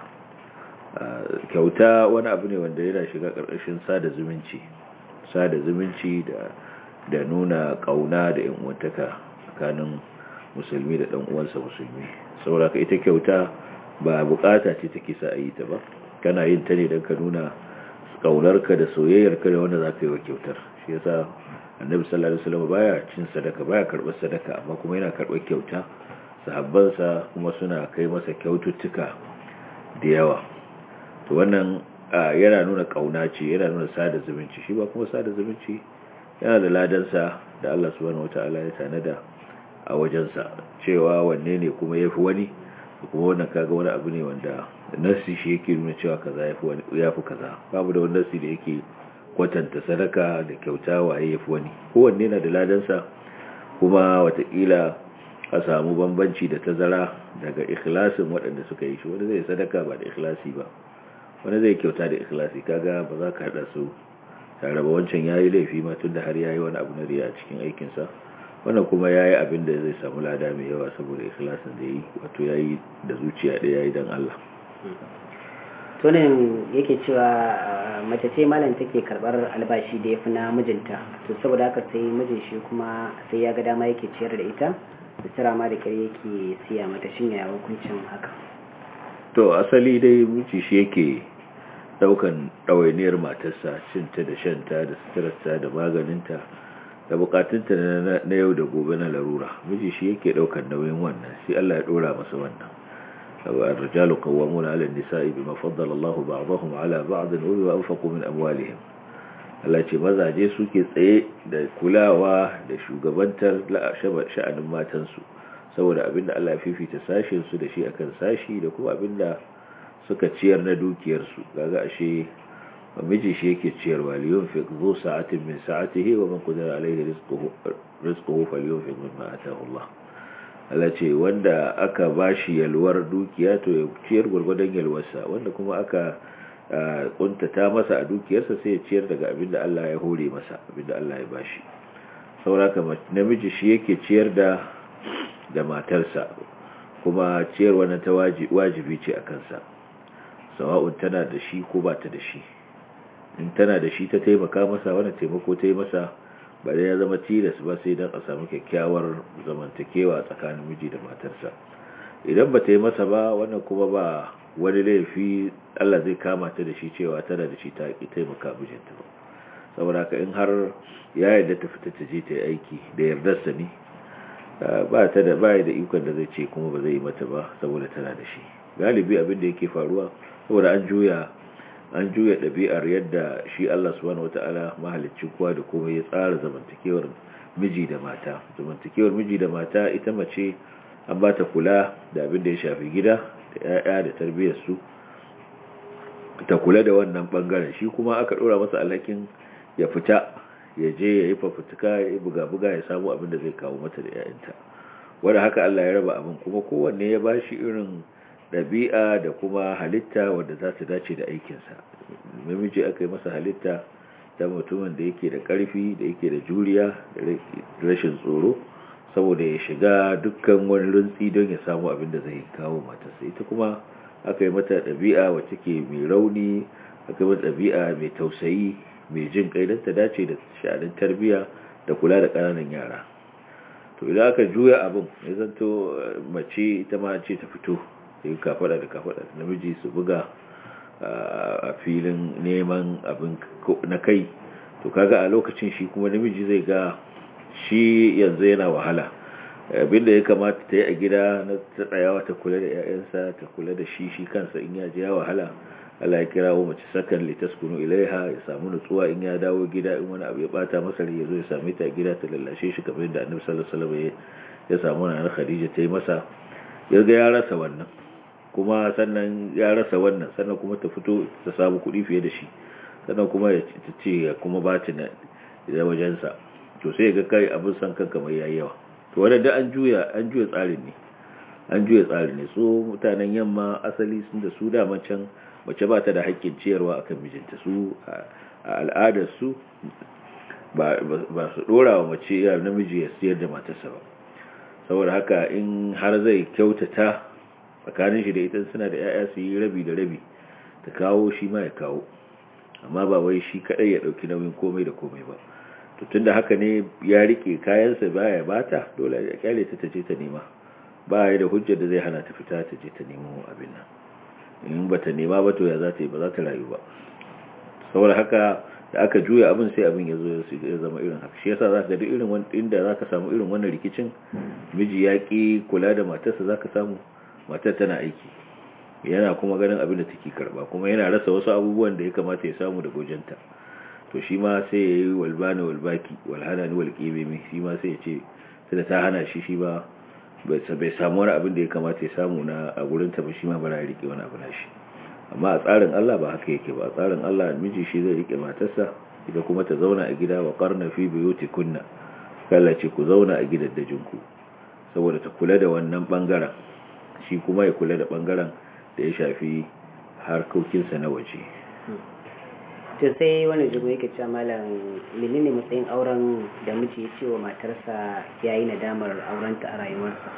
[SPEAKER 2] Kyauta wani abu ne wanda yana shiga karkashin sada zumunci sada zumunci da da nuna kauna da yan uwantaka tsakanin musulmi da dan uwansa musulmi saboda ka ita kyauta ba bukata ce take sa a yi ta ba kana yin ta ne don ka nuna kaunarka da soyayyarka da wanda zaka yi wa kyautar shi yasa annabi sallallahu alaihi wasallam baya cin sadaka baya karbar sadaka amma kuma yana karbar kyauta sahabbansa kuma suna kai masa kyaututtuka da yawa to wannan yana nuna kauna ce yana nuna sada zumunci shi ba kuma sada zumunci yana da ladansa da Allah subhanahu wataala ya tanada a wajensa cewa wanne ne kuma yafi wani kuma wannan kaga wani abu ne wanda nasi shi yake nuna cewa kaza yafi wani yafi kaza babu da wani nasi da yake kwatanta sadaka da kyauta waye yafi wani kowanne yana da ladansa kuma watakila a samu bambanci da tazara daga ikhlasin waɗanda suka yi shi wanda zai sadaka ba da ikhlasi ba wanda zai kyauta da ikhlasi kaga ba za ka hada su tare ba wancan yayi laifi ma tunda har yayi wani abu na riya a cikin aikin sa wannan kuma yayi abin da zai samu lada mai yawa saboda ikhlasin da yi wato yayi da zuciya da yayi dan Allah
[SPEAKER 1] to ne yake cewa mace ce malam take karbar albashi da yafi na mijinta to saboda haka sai mijin shi kuma sai ya ga dama yake ciyar da ita da tsira ma da kare yake siya mata shin ya hukuncin haka
[SPEAKER 2] to asali dai miji shi yake daukan dawainiyar matarsa cinta da shanta da suturarta da maganinta da bukatunta na yau da gobe na larura miji shi yake daukan nauyin wannan shi Allah ya dora masa wannan الرجال قوامون على النساء بما فضل الله بعضهم على بعض وبما أنفقوا من أموالهم Allah ce mazaje suke tsaye da kulawa da shugabantar sha'anin matansu saboda abinda Allah ya fifita sashin su da shi akan sashi da kuma abinda suka ciyar na dukiyarsu kaga ashe miji shi yake ciyarwa liyun fi zu sa'atin min sa'atihi wa man qadara alayhi rizquhu rizquhu falyunfiq mimma ataahu Allah Allah ce wanda aka bashi yalwar dukiya to ya ciyar gurgurdan yalwarsa wanda kuma aka kuntata masa a dukiyarsa sai ya ciyar daga abinda Allah ya hore masa abinda Allah ya bashi sauraka namiji shi yake ciyar da da matarsa kuma ciyar wannan ta wajibi ce a kansa sawa'un tana da shi ko ba ta da shi in tana da shi ta taimaka masa wannan taimako ta yi masa ba dai ya zama tilas ba sai dan a samu kyakkyawar zamantakewa tsakanin miji da matarsa idan ba ta yi masa ba wannan kuma ba wani laifi Allah zai kama ta da shi cewa tana da shi ta ki taimaka mijinta ba. Saboda haka in har ya yarda ta fita ta je ta yi aiki da yardarsa ne, ba ta da ba da ikon da zai ce kuma ba zai yi mata ba saboda tana da shi. Galibi abin da yake faruwa saboda an juya an juya ɗabi'ar yadda shi Allah subhanahu wata'ala mahaliccin kowa da komai ya tsara zamantakewar miji da mata. Zamantakewar miji da mata, ita mace an ba ta kula da abin da ya shafi gida da 'ya'ya da tarbiyyar su, ta kula da wannan bangaren. Shi kuma aka ɗora masa alhakin ya fita ya je ya yi fafutuka, ya yi buga-buga, ya samu abin da zai kawo mata da 'ya'yanta. Wanda haka Allah ya raba abin, kuma kowanne ya ba shi irin ɗabi'a da kuma halitta wadda za ta dace da aikinsa. Namiji aka yi masa halitta ta mutumin da yake da ƙarfi, da yake da juriya, da rashin tsoro, saboda ya shiga dukkan wani runtsi don ya samu abin da zai kawo matarsa. Ita kuma aka yi mata ɗabi'a wacce ke mai rauni, aka yi mata ɗabi'a mai tausayi, mai jin kai, don ta dace da sha'anin tarbiyya da kula da ƙananan yara. To idan aka juya abin ya zanto mace ita ma ce ta fito yi kafada da kafada namiji su buga a filin neman abin na kai, to kaga a lokacin shi kuma namiji zai ga shi yanzu yana wahala. Abinda ya kamata ta yi a gida na tsayawa ta kula da 'ya'yansa, ta kula da shi shi kansa in ya ji ya wahala. Allah ya kirawo mace sakan litaskunu ilaiha, ya samu nutsuwa in ya dawo gida, in wani abu ya bata masa rai ya zo ya same ta gida ta lallashe shi kamar yadda Annabi sallallahu alaihi wasallam ya samu na Khadija ta yi masa. Ya ga ya rasa wannan, kuma sannan ya rasa wannan, sannan kuma ta fito ta samu kuɗi fiye da shi, sannan kuma ya ce kuma ba ta da wajensa, to sai ga kai abin san kanka mai yayi yawa. To wanda da an juya an juya tsarin ne an juya tsarin ne so mutanen yamma asali sun da su da can mace ba ta da haƙƙin ciyarwa akan mijinta. Su a al'adar su ba ba su dora wa mace ya namiji ya siyar da matarsa ba. Saboda haka in har zai kyautata tsakanin shi da ita, suna da 'ya'ya su yi rabi da rabi, ta kawo shi ma ya kawo, amma ba wai shi kadai ya dauki nauyin komai da komai ba. To tunda haka ne ya rike kayansa baya bata, dole ya kyale ta taje ta nema, ba ya da hujjar da zai hana ta fita ta je ta nemo abin nan. In bata nema ba to ya za ta yi, ba za ta rayu ba. Saboda haka da aka juya abin sai abin ya zo ya zama irin haka. Shi yasa za ka ga duk irin inda za ka samu irin wannan rikicin, miji ya ki kula da matarsa, za ka samu matar tana aiki, yana kuma ganin abin da take karba, kuma yana rasa wasu abubuwan da ya kamata ya samu da gojenta. To shi ma sai ya yi walbani walbaki walhanani walƙibimi, shi ma sai ya ce sai da ta hana shi shi ba bai samu wani abin da ya kamata ya samu na a gurinta ba, shi ma bara ya rike wani abu na shi. Amma a tsarin Allah ba haka yake ba. A tsarin Allah miji shi zai rike matarsa, ita kuma ta zauna a gida, wa qarna fi buyutikunna, kallace ku zauna a gidaddajinku, saboda ta kula da wannan bangaren, shi kuma ya kula da bangaren da ya shafi harkokinsa na waje.
[SPEAKER 1] To sai wani jigo yake cewa malam, menene matsayin auren da miji ya ce wa matarsa yayi nadamar aurenta a rayuwarsa?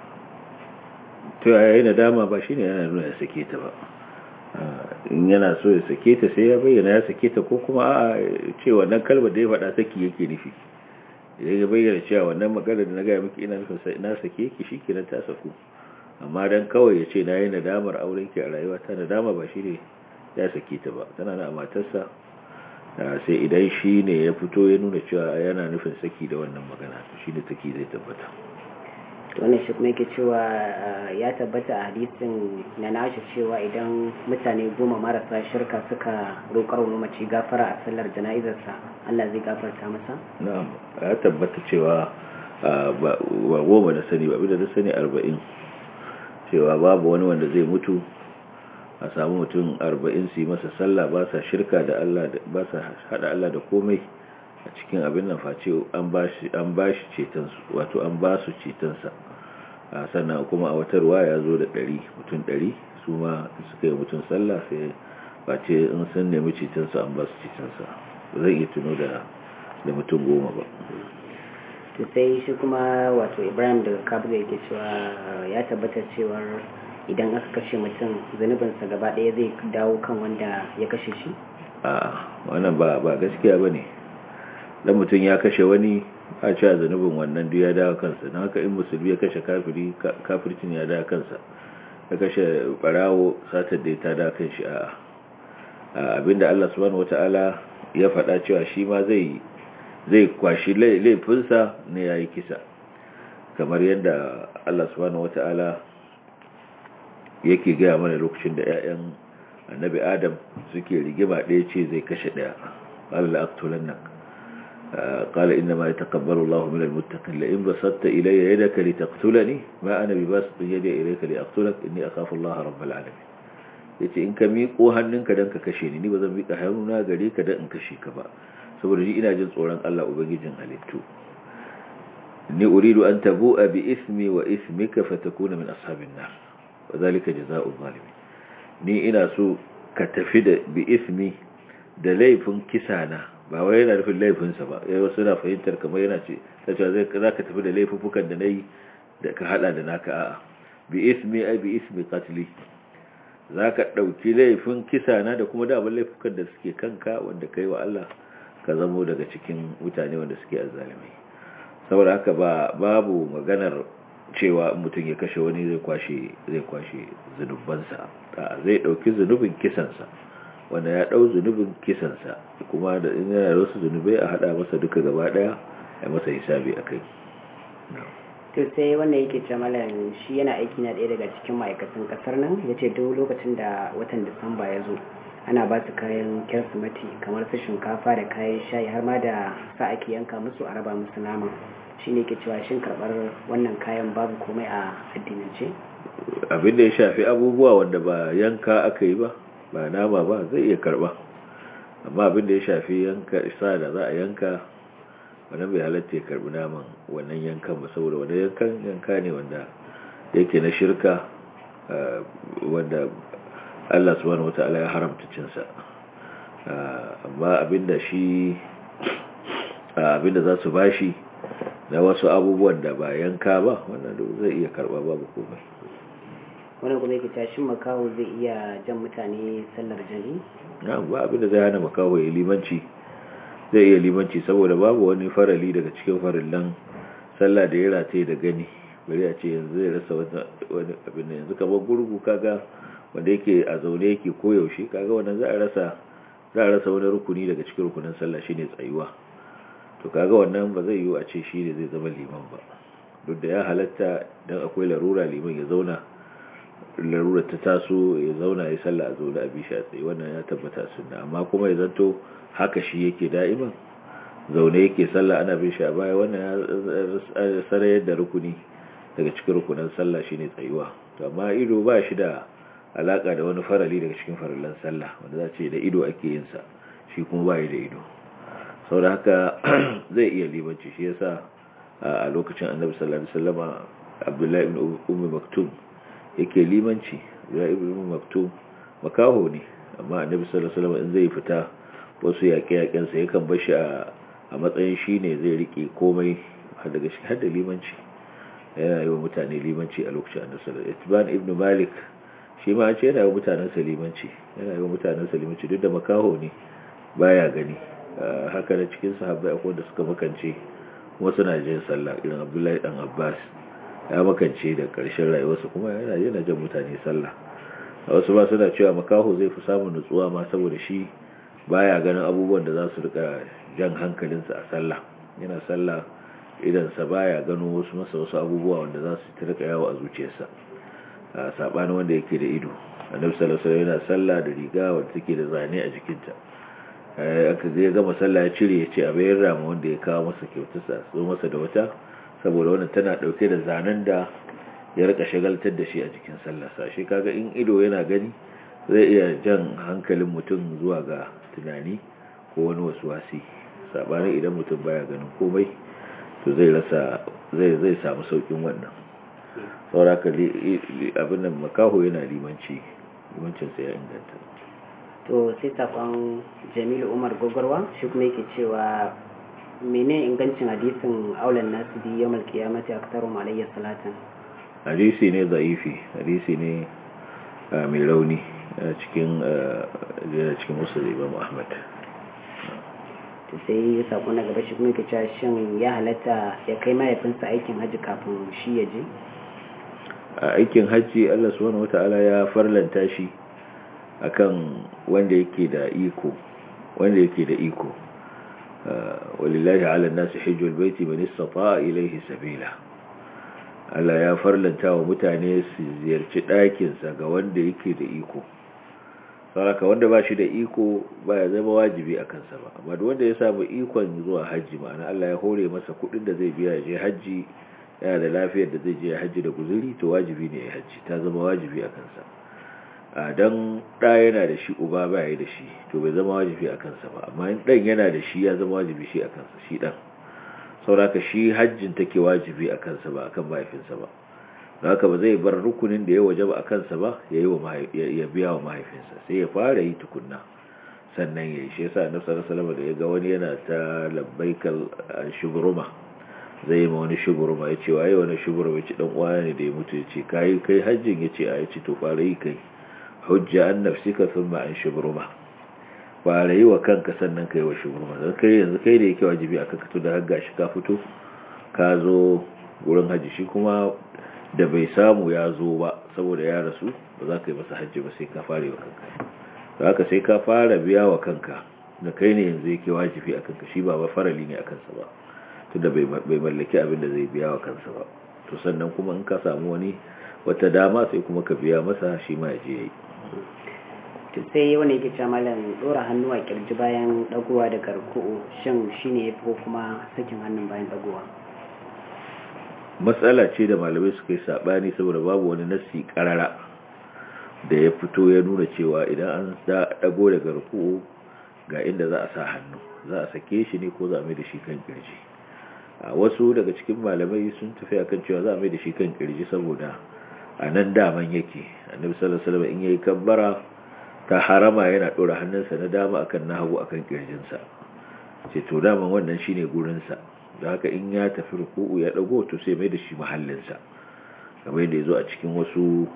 [SPEAKER 2] To yayi nadama ba shine yana nuna ya sake ta ba. In yana so ya sake ta sai ya bayyana ya sake ta, ko kuma a ce wannan kalmar da ya faɗa saki yake nufi. Idan ya bayyana cewa wannan magana da na gaya miki ina nufin sai na sake ki, shikenan ta saku. Amma dan kawai ya ce na yi nadamar auren ki a rayuwa ta, nadama ba shi ne ya sake ta ba, tana da matarsa. Sai idan shi ne ya fito ya nuna cewa yana nufin saki da wannan magana, to shi ne take zai tabbata.
[SPEAKER 1] Wannan shi kuma yake cewa ya tabbata a hadisin na nashi cewa idan mutane goma marasa shirka suka roƙar wani mace gafara a sallar jana'izarsa, Allah zai gafarta masa? Na'am,
[SPEAKER 2] ya tabbata cewa ba goma da sani ba, abinda da sani arba'in, cewa babu wani wanda zai mutu a samu mutum arba'in su yi masa sallah ba sa shirka da Allah, ba sa hada Allah da komai a cikin abin nan, face an bashi an bashi cetonsu, wato an ba su cetonsa. Sannan kuma a wata ruwa ya zo da ɗari, mutum ɗari su ma suka yi mutum sallah, sai face in sun nemi cetonsa an ba su cetonsa. Zai iya tuno da da mutum goma ba.
[SPEAKER 1] To sai shi kuma wato Ibrahim daga Kabul yake cewa ya tabbata cewar idan aka kashe mutum zunubinsa gaba ɗaya zai dawo kan wanda ya kashe shi?
[SPEAKER 2] A wannan ba ba gaskiya bane. Dan mutum ya kashe wani a cewa zunubin wannan duk ya dawo kansa don haka in musulmi ya kashe kafiri kafircin ya dawo kansa ya kashe barawo satar da ta dawo kan shi a abinda Allah subhanahu wata'ala ya faɗa cewa shi ma zai zai kwashi laifinsa ne yayi kisa kamar yadda Allah subhanahu wata'ala yake gaya mana lokacin da 'ya'yan annabi Adam suke rigima ɗaya ce zai kashe ɗaya qala aqtulannak قال إنما يتقبل الله من المتقين لئن بسطت إلي يدك لتقتلني ما أنا بباسط يدي إليك لأقتلك إني أخاف الله رب العالمين yace in ka miƙo hannunka dan ka kashe ni ni ba zan miƙa hannuna gare ka dan in kashe ka ba saboda ni ina jin tsoron Allah ubangijin halittu ni uridu an tabu'a bi ismi wa ismika fatakuna min ashabin nar wa zalika jazaa'u zalimin ni ina so ka tafi da bi ismi da laifin kisana ba wai yana nufin laifinsa ba yayi wasu na fahimtar kamar yana ce cewa zai za ka tafi da laifukan da nayi da ka hada da naka a'a bi ismi ai bi ismi qatli zaka dauki laifin kisa na da kuma da abin laifukan da suke kanka wanda kai wa Allah ka zamo daga cikin mutane wanda suke azzalimai saboda haka ba babu maganar cewa mutum ya kashe wani zai kwashe zai kwashe zunubansa zai dauki zunubin kisansa wanda ya dau zunubin kisansa kuma da in yana da wasu zunubai a hada masa duka gaba daya ya masa hisabi akai
[SPEAKER 1] to sai wanda yake ce malam shi yana aiki na daya daga cikin ma'aikatan kasar nan yace duk lokacin da watan Disamba ya zo ana ba su kayan kirsimati kamar su shinkafa da kayan shayi har ma da sa ake yanka musu a raba musu nama shine yake cewa shin karbar wannan kayan babu komai a addinance
[SPEAKER 2] abin da ya shafi abubuwa wanda ba yanka aka yi ba ba nama ba zai iya karba amma abin da ya shafi yanka isa da za a yanka wannan bai halatta ya karbi naman wannan yankan ba saboda wannan yankan yanka ne wanda yake na shirka wanda Allah subhanahu wataala ya haramta cin sa amma abinda shi abinda za su bashi na wasu abubuwan da ba yanka ba wannan zai iya karba babu komai
[SPEAKER 1] wannan kuma yake tashin makaho zai iya jan mutane sallar jami?
[SPEAKER 2] na ba abinda zai hana makaho ya limanci zai iya limanci saboda babu wani farali daga cikin farillan sallah da ya rataye da gani bari a ce yanzu zai rasa wani abin da yanzu kamar gurgu kaga wanda yake a zaune yake koyaushe kaga wannan za a rasa za a rasa wani rukuni daga cikin rukunin sallah shine tsayuwa to kaga wannan ba zai yiwu a ce shi ne zai zama liman ba duk da ya halatta dan akwai larura liman ya zauna larura ta taso ya zauna ya salla a zaune a bisha tsaye wannan ya tabbata sunna amma kuma ya zanto haka shi yake da'iman zaune yake salla ana bisha baya wannan ya sarayar da rukuni daga cikin rukunan salla shine tsayuwa to amma ido ba shi da alaka da wani farali daga cikin farallan salla wanda za ce da ido ake yin sa shi kuma ba da ido saboda haka zai iya limanci shi yasa a lokacin annabi sallallahu alaihi wasallama Abdullahi ibn Ummi Maktum yake limanci ya ibn Maktum makaho ne amma annabi sallallahu alaihi wasallam in zai fita wasu yaƙe-yaƙen sa yakan bar shi a matsayin shine zai rike komai har daga shi har da limanci yana yi wa mutane limanci a lokacin annabi sallallahu alaihi wasallam ibn Malik shi ma ce yana yi wa mutanen sa limanci yana yi wa mutanen sa limanci duk da makaho ne baya gani haka da cikin sahabbai akwai da suka makance wasu na jin sallah irin Abdullahi dan Abbas ya makance da ƙarshen rayuwarsa kuma yana yana jan mutane sallah wasu ba suna cewa makaho zai fi samun nutsuwa ma saboda shi baya ganin abubuwan da za su rika jan hankalinsa a sallah yana sallah idan sa baya gano wasu masa wasu abubuwa wanda za su rika yawo a zuciyarsa a sabanin wanda yake da ido annabi sallallahu alaihi wasallam yana sallah da riga wanda take da zane a jikinta aka zai gama sallah ya cire ya ce a bayar rama wanda ya kawo masa kyautarsa so masa da wata saboda wannan tana dauke da zanen da ya rika shagaltar da shi a jikin sallarsa shi kaga in ido yana gani zai iya jan hankalin mutum zuwa ga tunani ko wani wasuwasi sabanin idan mutum baya ganin komai to zai rasa zai zai samu saukin wannan sauraka abin nan makaho yana limanci limancin sa ya inganta
[SPEAKER 1] to sai sakon Jamilu Umar Gogorwa shi kuma yake cewa mene ingancin hadisin aulan nasu bi yawmal qiyamati aktaru alayya salatan
[SPEAKER 2] hadisi ne zaifi hadisi ne mai rauni cikin cikin musulmi Imam Ahmad
[SPEAKER 1] to sai sako na gaba shi kuma yake cewa shin ya halatta ya kai mahaifinsa aikin hajji kafin shi ya je?
[SPEAKER 2] A aikin hajji Allah subhanahu wata'ala ya farlanta shi akan wanda yake da iko wanda yake da iko walillahi ala nasi hajjul baiti man istata'a ilayhi sabila. Allah ya farlanta wa mutane su ziyarci ɗakinsa ga wanda yake da iko. Saraka wanda ba shi da iko ba ya zama wajibi a kansa ba, amma duk wanda ya samu ikon zuwa hajji, ma'ana Allah ya hore masa kuɗin da zai biya je hajji, yana da lafiyar da zai je hajji da guzuri, to wajibi ne ya hajji, ta zama wajibi a kansa. A dan ɗa yana da shi uba ba ya da shi, to bai zama wajibi a kansa ba, amma in ɗan yana da shi ya zama wajibi shi a kansa, shi ɗan. Sauraka shi hajjin take wajibi a kansa ba akan mahaifinsa ba. Da haka ba zai bar rukunin da ya wajaba a kansa ba ya yi ya biya wa mahaifinsa, sai ya fara yi tukunna sannan ya yi. Shi yasa annabi sallallahu alaihi wasallam da ya ga wani yana ta labbaikal shubruma, zai yi ma wani shubruma, ya ce waye wani shubruma, ya ce dan uwa ne da ya mutu, ya ce kai kai hajjin, ya ce a, ya ce to fara yi kai, hujja an nafsika thumma an shubruma, fara yi wa kanka sannan kai wa shubruma. Dan kai yanzu kai da yake wajibi akan ka, to da har gashi ka fito ka zo gurin haji, shi kuma da bai samu ya zo ba saboda ya rasu, ba za ka yi masa hajji ba, sai ka fara wa kanka. Da haka sai ka fara biya wa kanka, da kai ne yanzu yake wajibi a kanka, shi ba ba farali ne a kansa ba, tunda bai mallaki abin da zai biya wa kansa ba. To sannan kuma in ka samu wani wata dama sai kuma ka biya masa, shi ma ya je ya yi.
[SPEAKER 1] To sai wani yake cewa malam dora hannu a kirji bayan dagowa daga ruku'u, shin shine yafi ko kuma sakin hannun bayan dagowa?
[SPEAKER 2] Matsala ce da malamai suka yi sabani, saboda babu wani nassi karara da ya fito ya nuna cewa idan an dago daga ruku'u ga inda za a sa hannu, za a sake shi ne ko za a mai da shi kan kirji. A wasu daga cikin malamai sun tafi akan cewa za a mai da shi kan kirji, saboda a nan daman yake. Annabi sallallahu alaihi wasallam in yayi kabbara ta harama yana dora hannunsa na dama akan na hagu akan kirjinsa, ce to daman wannan shine gurinsa. Da haka in ya tafi ruku'u ya dago, to sai mai da shi mahallinsa, kamar yadda yazo a cikin wasu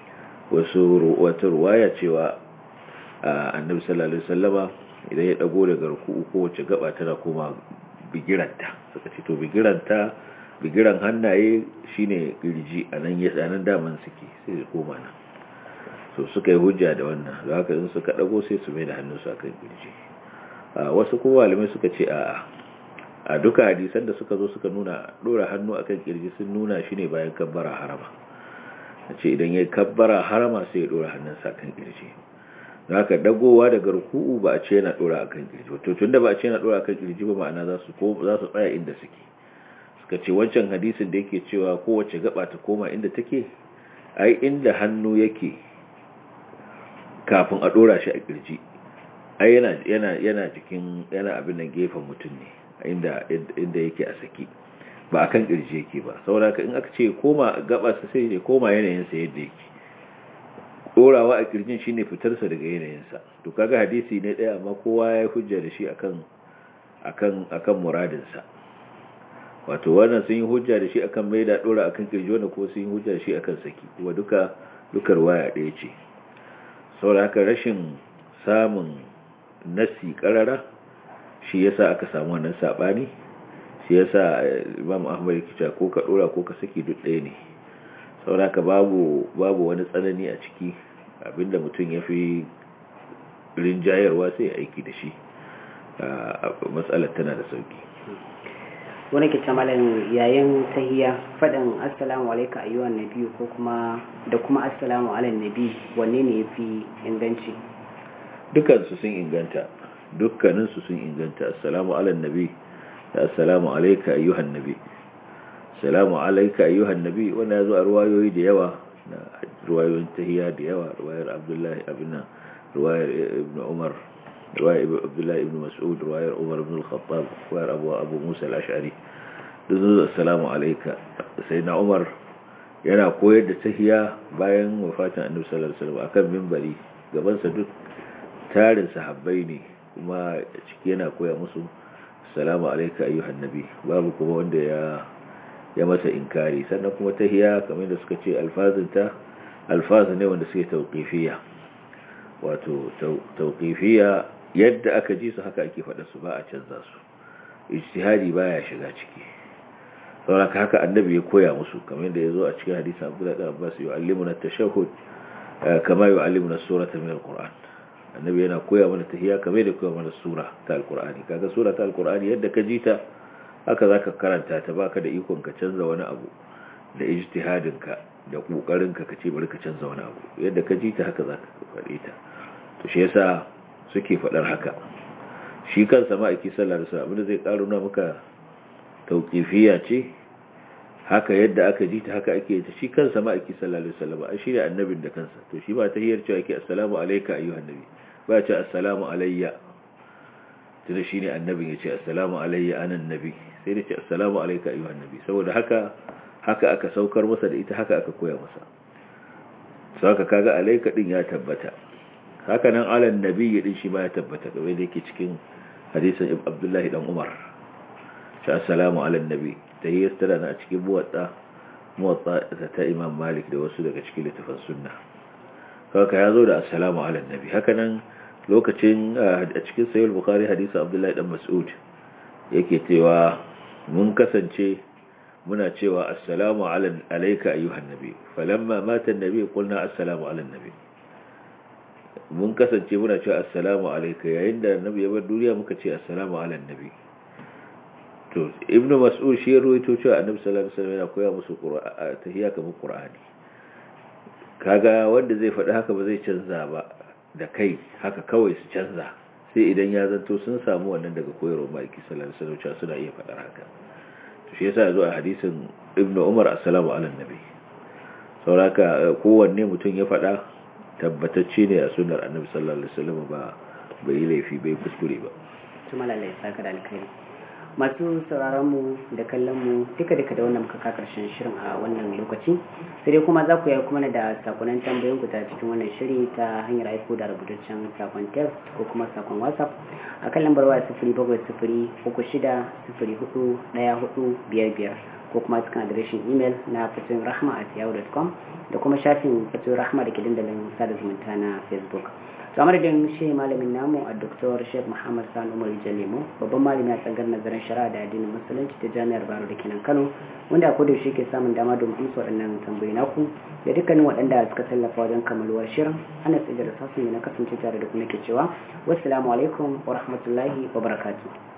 [SPEAKER 2] wasu wata ruwaya cewa annabi sallallahu alaihi wasallama idan ya dago daga ruku'u, kowace gaba tana koma bigiranta. Suka ce to bigiranta bigiran hannaye shine kirji, anan ya tsanan daman suke, sai su koma nan. So suka yi hujja da wannan. Da haka in suka dago sai su mai da hannunsu akan kirji. Wasu kuma malamai suka ce a'a, a duka hadisan da suka zo suka nuna dora hannu akan kirji sun nuna shi ne bayan kabbara harama. Ce idan ya kabbara harama sai ya dora hannunsa akan kirji. Da haka dagowa daga ruku'u ba a ce yana dora akan kirji. To tunda ba a ce yana dora akan kirji ba, ma'ana za su ko za su tsaya inda suke. Suka ce wancan hadisin da yake cewa kowace gaba ta koma inda take, ai inda hannu yake kafin a dora shi a kirji, ai yana yana yana cikin yana abin nan gefen mutum ne, inda inda yake a saki, ba akan kirji yake ba. Saboda in aka ce koma gaba sa, sai ya koma yanayin sa yadda yake. Dorawa a kirjin shine fitar sa daga yanayin sa. To kaga hadisi ne daya, amma kowa ya hujja da shi akan akan akan muradin sa. Wato wannan sun yi hujja da shi akan mai da dora akan kirji, wannan ko sun yi hujja da shi akan saki, kuma duka dukar waya daya ce. Saboda haka rashin samun nasi karara shi yasa aka samu wannan sabani. Shi yasa Imam Ahmad yake cewa ko ka dora ko ka saki duk ɗaya ne. Saboda haka babu babu wani tsanani a ciki, abinda mutum ya fi rinjayarwa sai aiki da shi. Matsalar tana da sauki.
[SPEAKER 1] Wani ke malam yayin tahiyya faɗin assalamu alaikum ayyuhan nabi ko kuma da kuma assalamu ala nabi, wanne ne yafi inganci?
[SPEAKER 2] Dukkan su sun inganta, dukkanin su sun inganta. Assalamu ala nabi da assalamu alayka ayyuhan nabi. Assalamu alayka ayyuhan nabi wannan yazo a ruwayoyi da yawa, na ruwayoyin tahiyya da yawa, ruwayar Abdullahi ibn ruwayar Ibn Umar, رواية عبد الله بن مسعود، رواية عمر بن الخطاب، رواية أبو, أبو موسى الأشعري. السلام عليك. سيدنا عمر yana koyar da tahiya bayan wafatin annabi sallallahu alaihi wasallam akan minbari, gaban sa duk tarin sahabbai ne, kuma ciki yana koya musu assalamu alayka ayyuhan nabi, babu kuma wanda ya ya masa inkari. Sannan kuma tahiya kamar da suka ce alfazinta alfazu ne wanda suke tauqifiyya, wato tauqifiyya yadda aka ji su haka ake faɗa su ba a canza su, ijtihadi baya shiga ciki. saboda haka annabi ya koya musu kamar yadda yazo a cikin hadisi Abdullah ibn Abbas yu'allimuna at-tashahhud kama yu'allimuna as-surata min al-Qur'an. annabi yana koya mana tahiyya kamar da koya mana sura ta al-Qur'ani. kaga sura ta al-Qur'ani yadda ka ji ta haka zaka karanta ta, baka da ikon ka canza wani abu da ijtihadin ka da kokarin ka kace bari ka canza wani abu. yadda ka ji ta haka zaka faɗe ta. to shi yasa suke faɗar haka. shi kansa ma'aiki sallallahu alaihi wasallam abinda zai karo na maka tauqifiyya ce, haka yadda aka ji ta haka ake ta. shi kansa ma'aiki sallallahu alaihi wasallam ai shi ne annabin da kansa, to shi ba tahiyar cewa yake assalamu alayka ayyuhan nabi, ba ce assalamu alayya, tunda shi ne annabin yace assalamu alayya anan nabi, sai da ce assalamu alayka ayyuhan nabi, saboda haka haka aka saukar masa da ita, haka aka koya masa. saka kaga alayka din ya tabbata, haka nan alan nabi din shi ba ya tabbata, kamar da yake cikin hadisin Abdullahi dan Umar, sha assalamu ala nabi. tahiyyar tana a cikin muwatta muwatta ta Imam Malik da wasu daga cikin littafan sunna. kaka yazo da assalamu ala nabi. haka nan lokacin a cikin sahih Bukhari hadisin Abdullahi dan Mas'ud yake cewa mun kasance muna cewa assalamu ala alayka ayyuhan nabi, falamma mata an-nabi qulna assalamu ala nabi. mun kasance muna cewa assalamu alayka, yayin da annabi ya bar duniya muka ce assalamu ala nabi. to ibnu mas'ud shi ya ruwaito cewa annabi sallallahu alaihi wasallam yana koya musu qur'ani, tahiyya kamar qur'ani. kaga wanda zai faɗi haka ba zai canza ba da kai haka kawai su canza, sai idan ya zanto sun samu wannan daga koyarwar ma'aiki sallallahu alaihi wasallam cewa suna iya faɗar haka. to shi yasa zo a hadisin ibnu umar assalamu ala nabi. sauraka kowanne mutum ya faɗa tabbatacce ne a sunnar annabi sallallahu alaihi wasallam, ba bai laifi bai kuskure ba.
[SPEAKER 1] kuma lallai saka da alkhairi. masu sauraron mu da kallon mu duka duka da wannan muka ka karshen shirin a wannan lokaci, sai dai kuma za ku yi kuma da sakonan tambayoyin ku ta cikin wannan shiri ta hanyar aiko da rubutaccen sakon text ko kuma sakon WhatsApp a kan lambar waya sifiri bakwai sifiri uku shida sifiri hudu ɗaya hudu biyar biyar, ko kuma cikin adireshin email na fatoyin rahma at yahoo dot com da kuma shafin fatoyin rahma da ke dandalin sada zumunta na Facebook. kamar da shi malamin namu a Doktor Sheikh Muhammad Sani Umar Jalemo, babban malami a tsangar nazarin shari'a da addinin musulunci ta Jami'ar Bayero da kenan Kano, wanda a koda shi ke samun dama domin amsa waɗannan tambayoyi naku da dukkanin waɗanda suka tallafa wajen kammaluwar shirin. Ana tsaye da sassan na kasance tare da ku nake cewa wassalamu alaikum wa rahmatullahi wa barakatuh.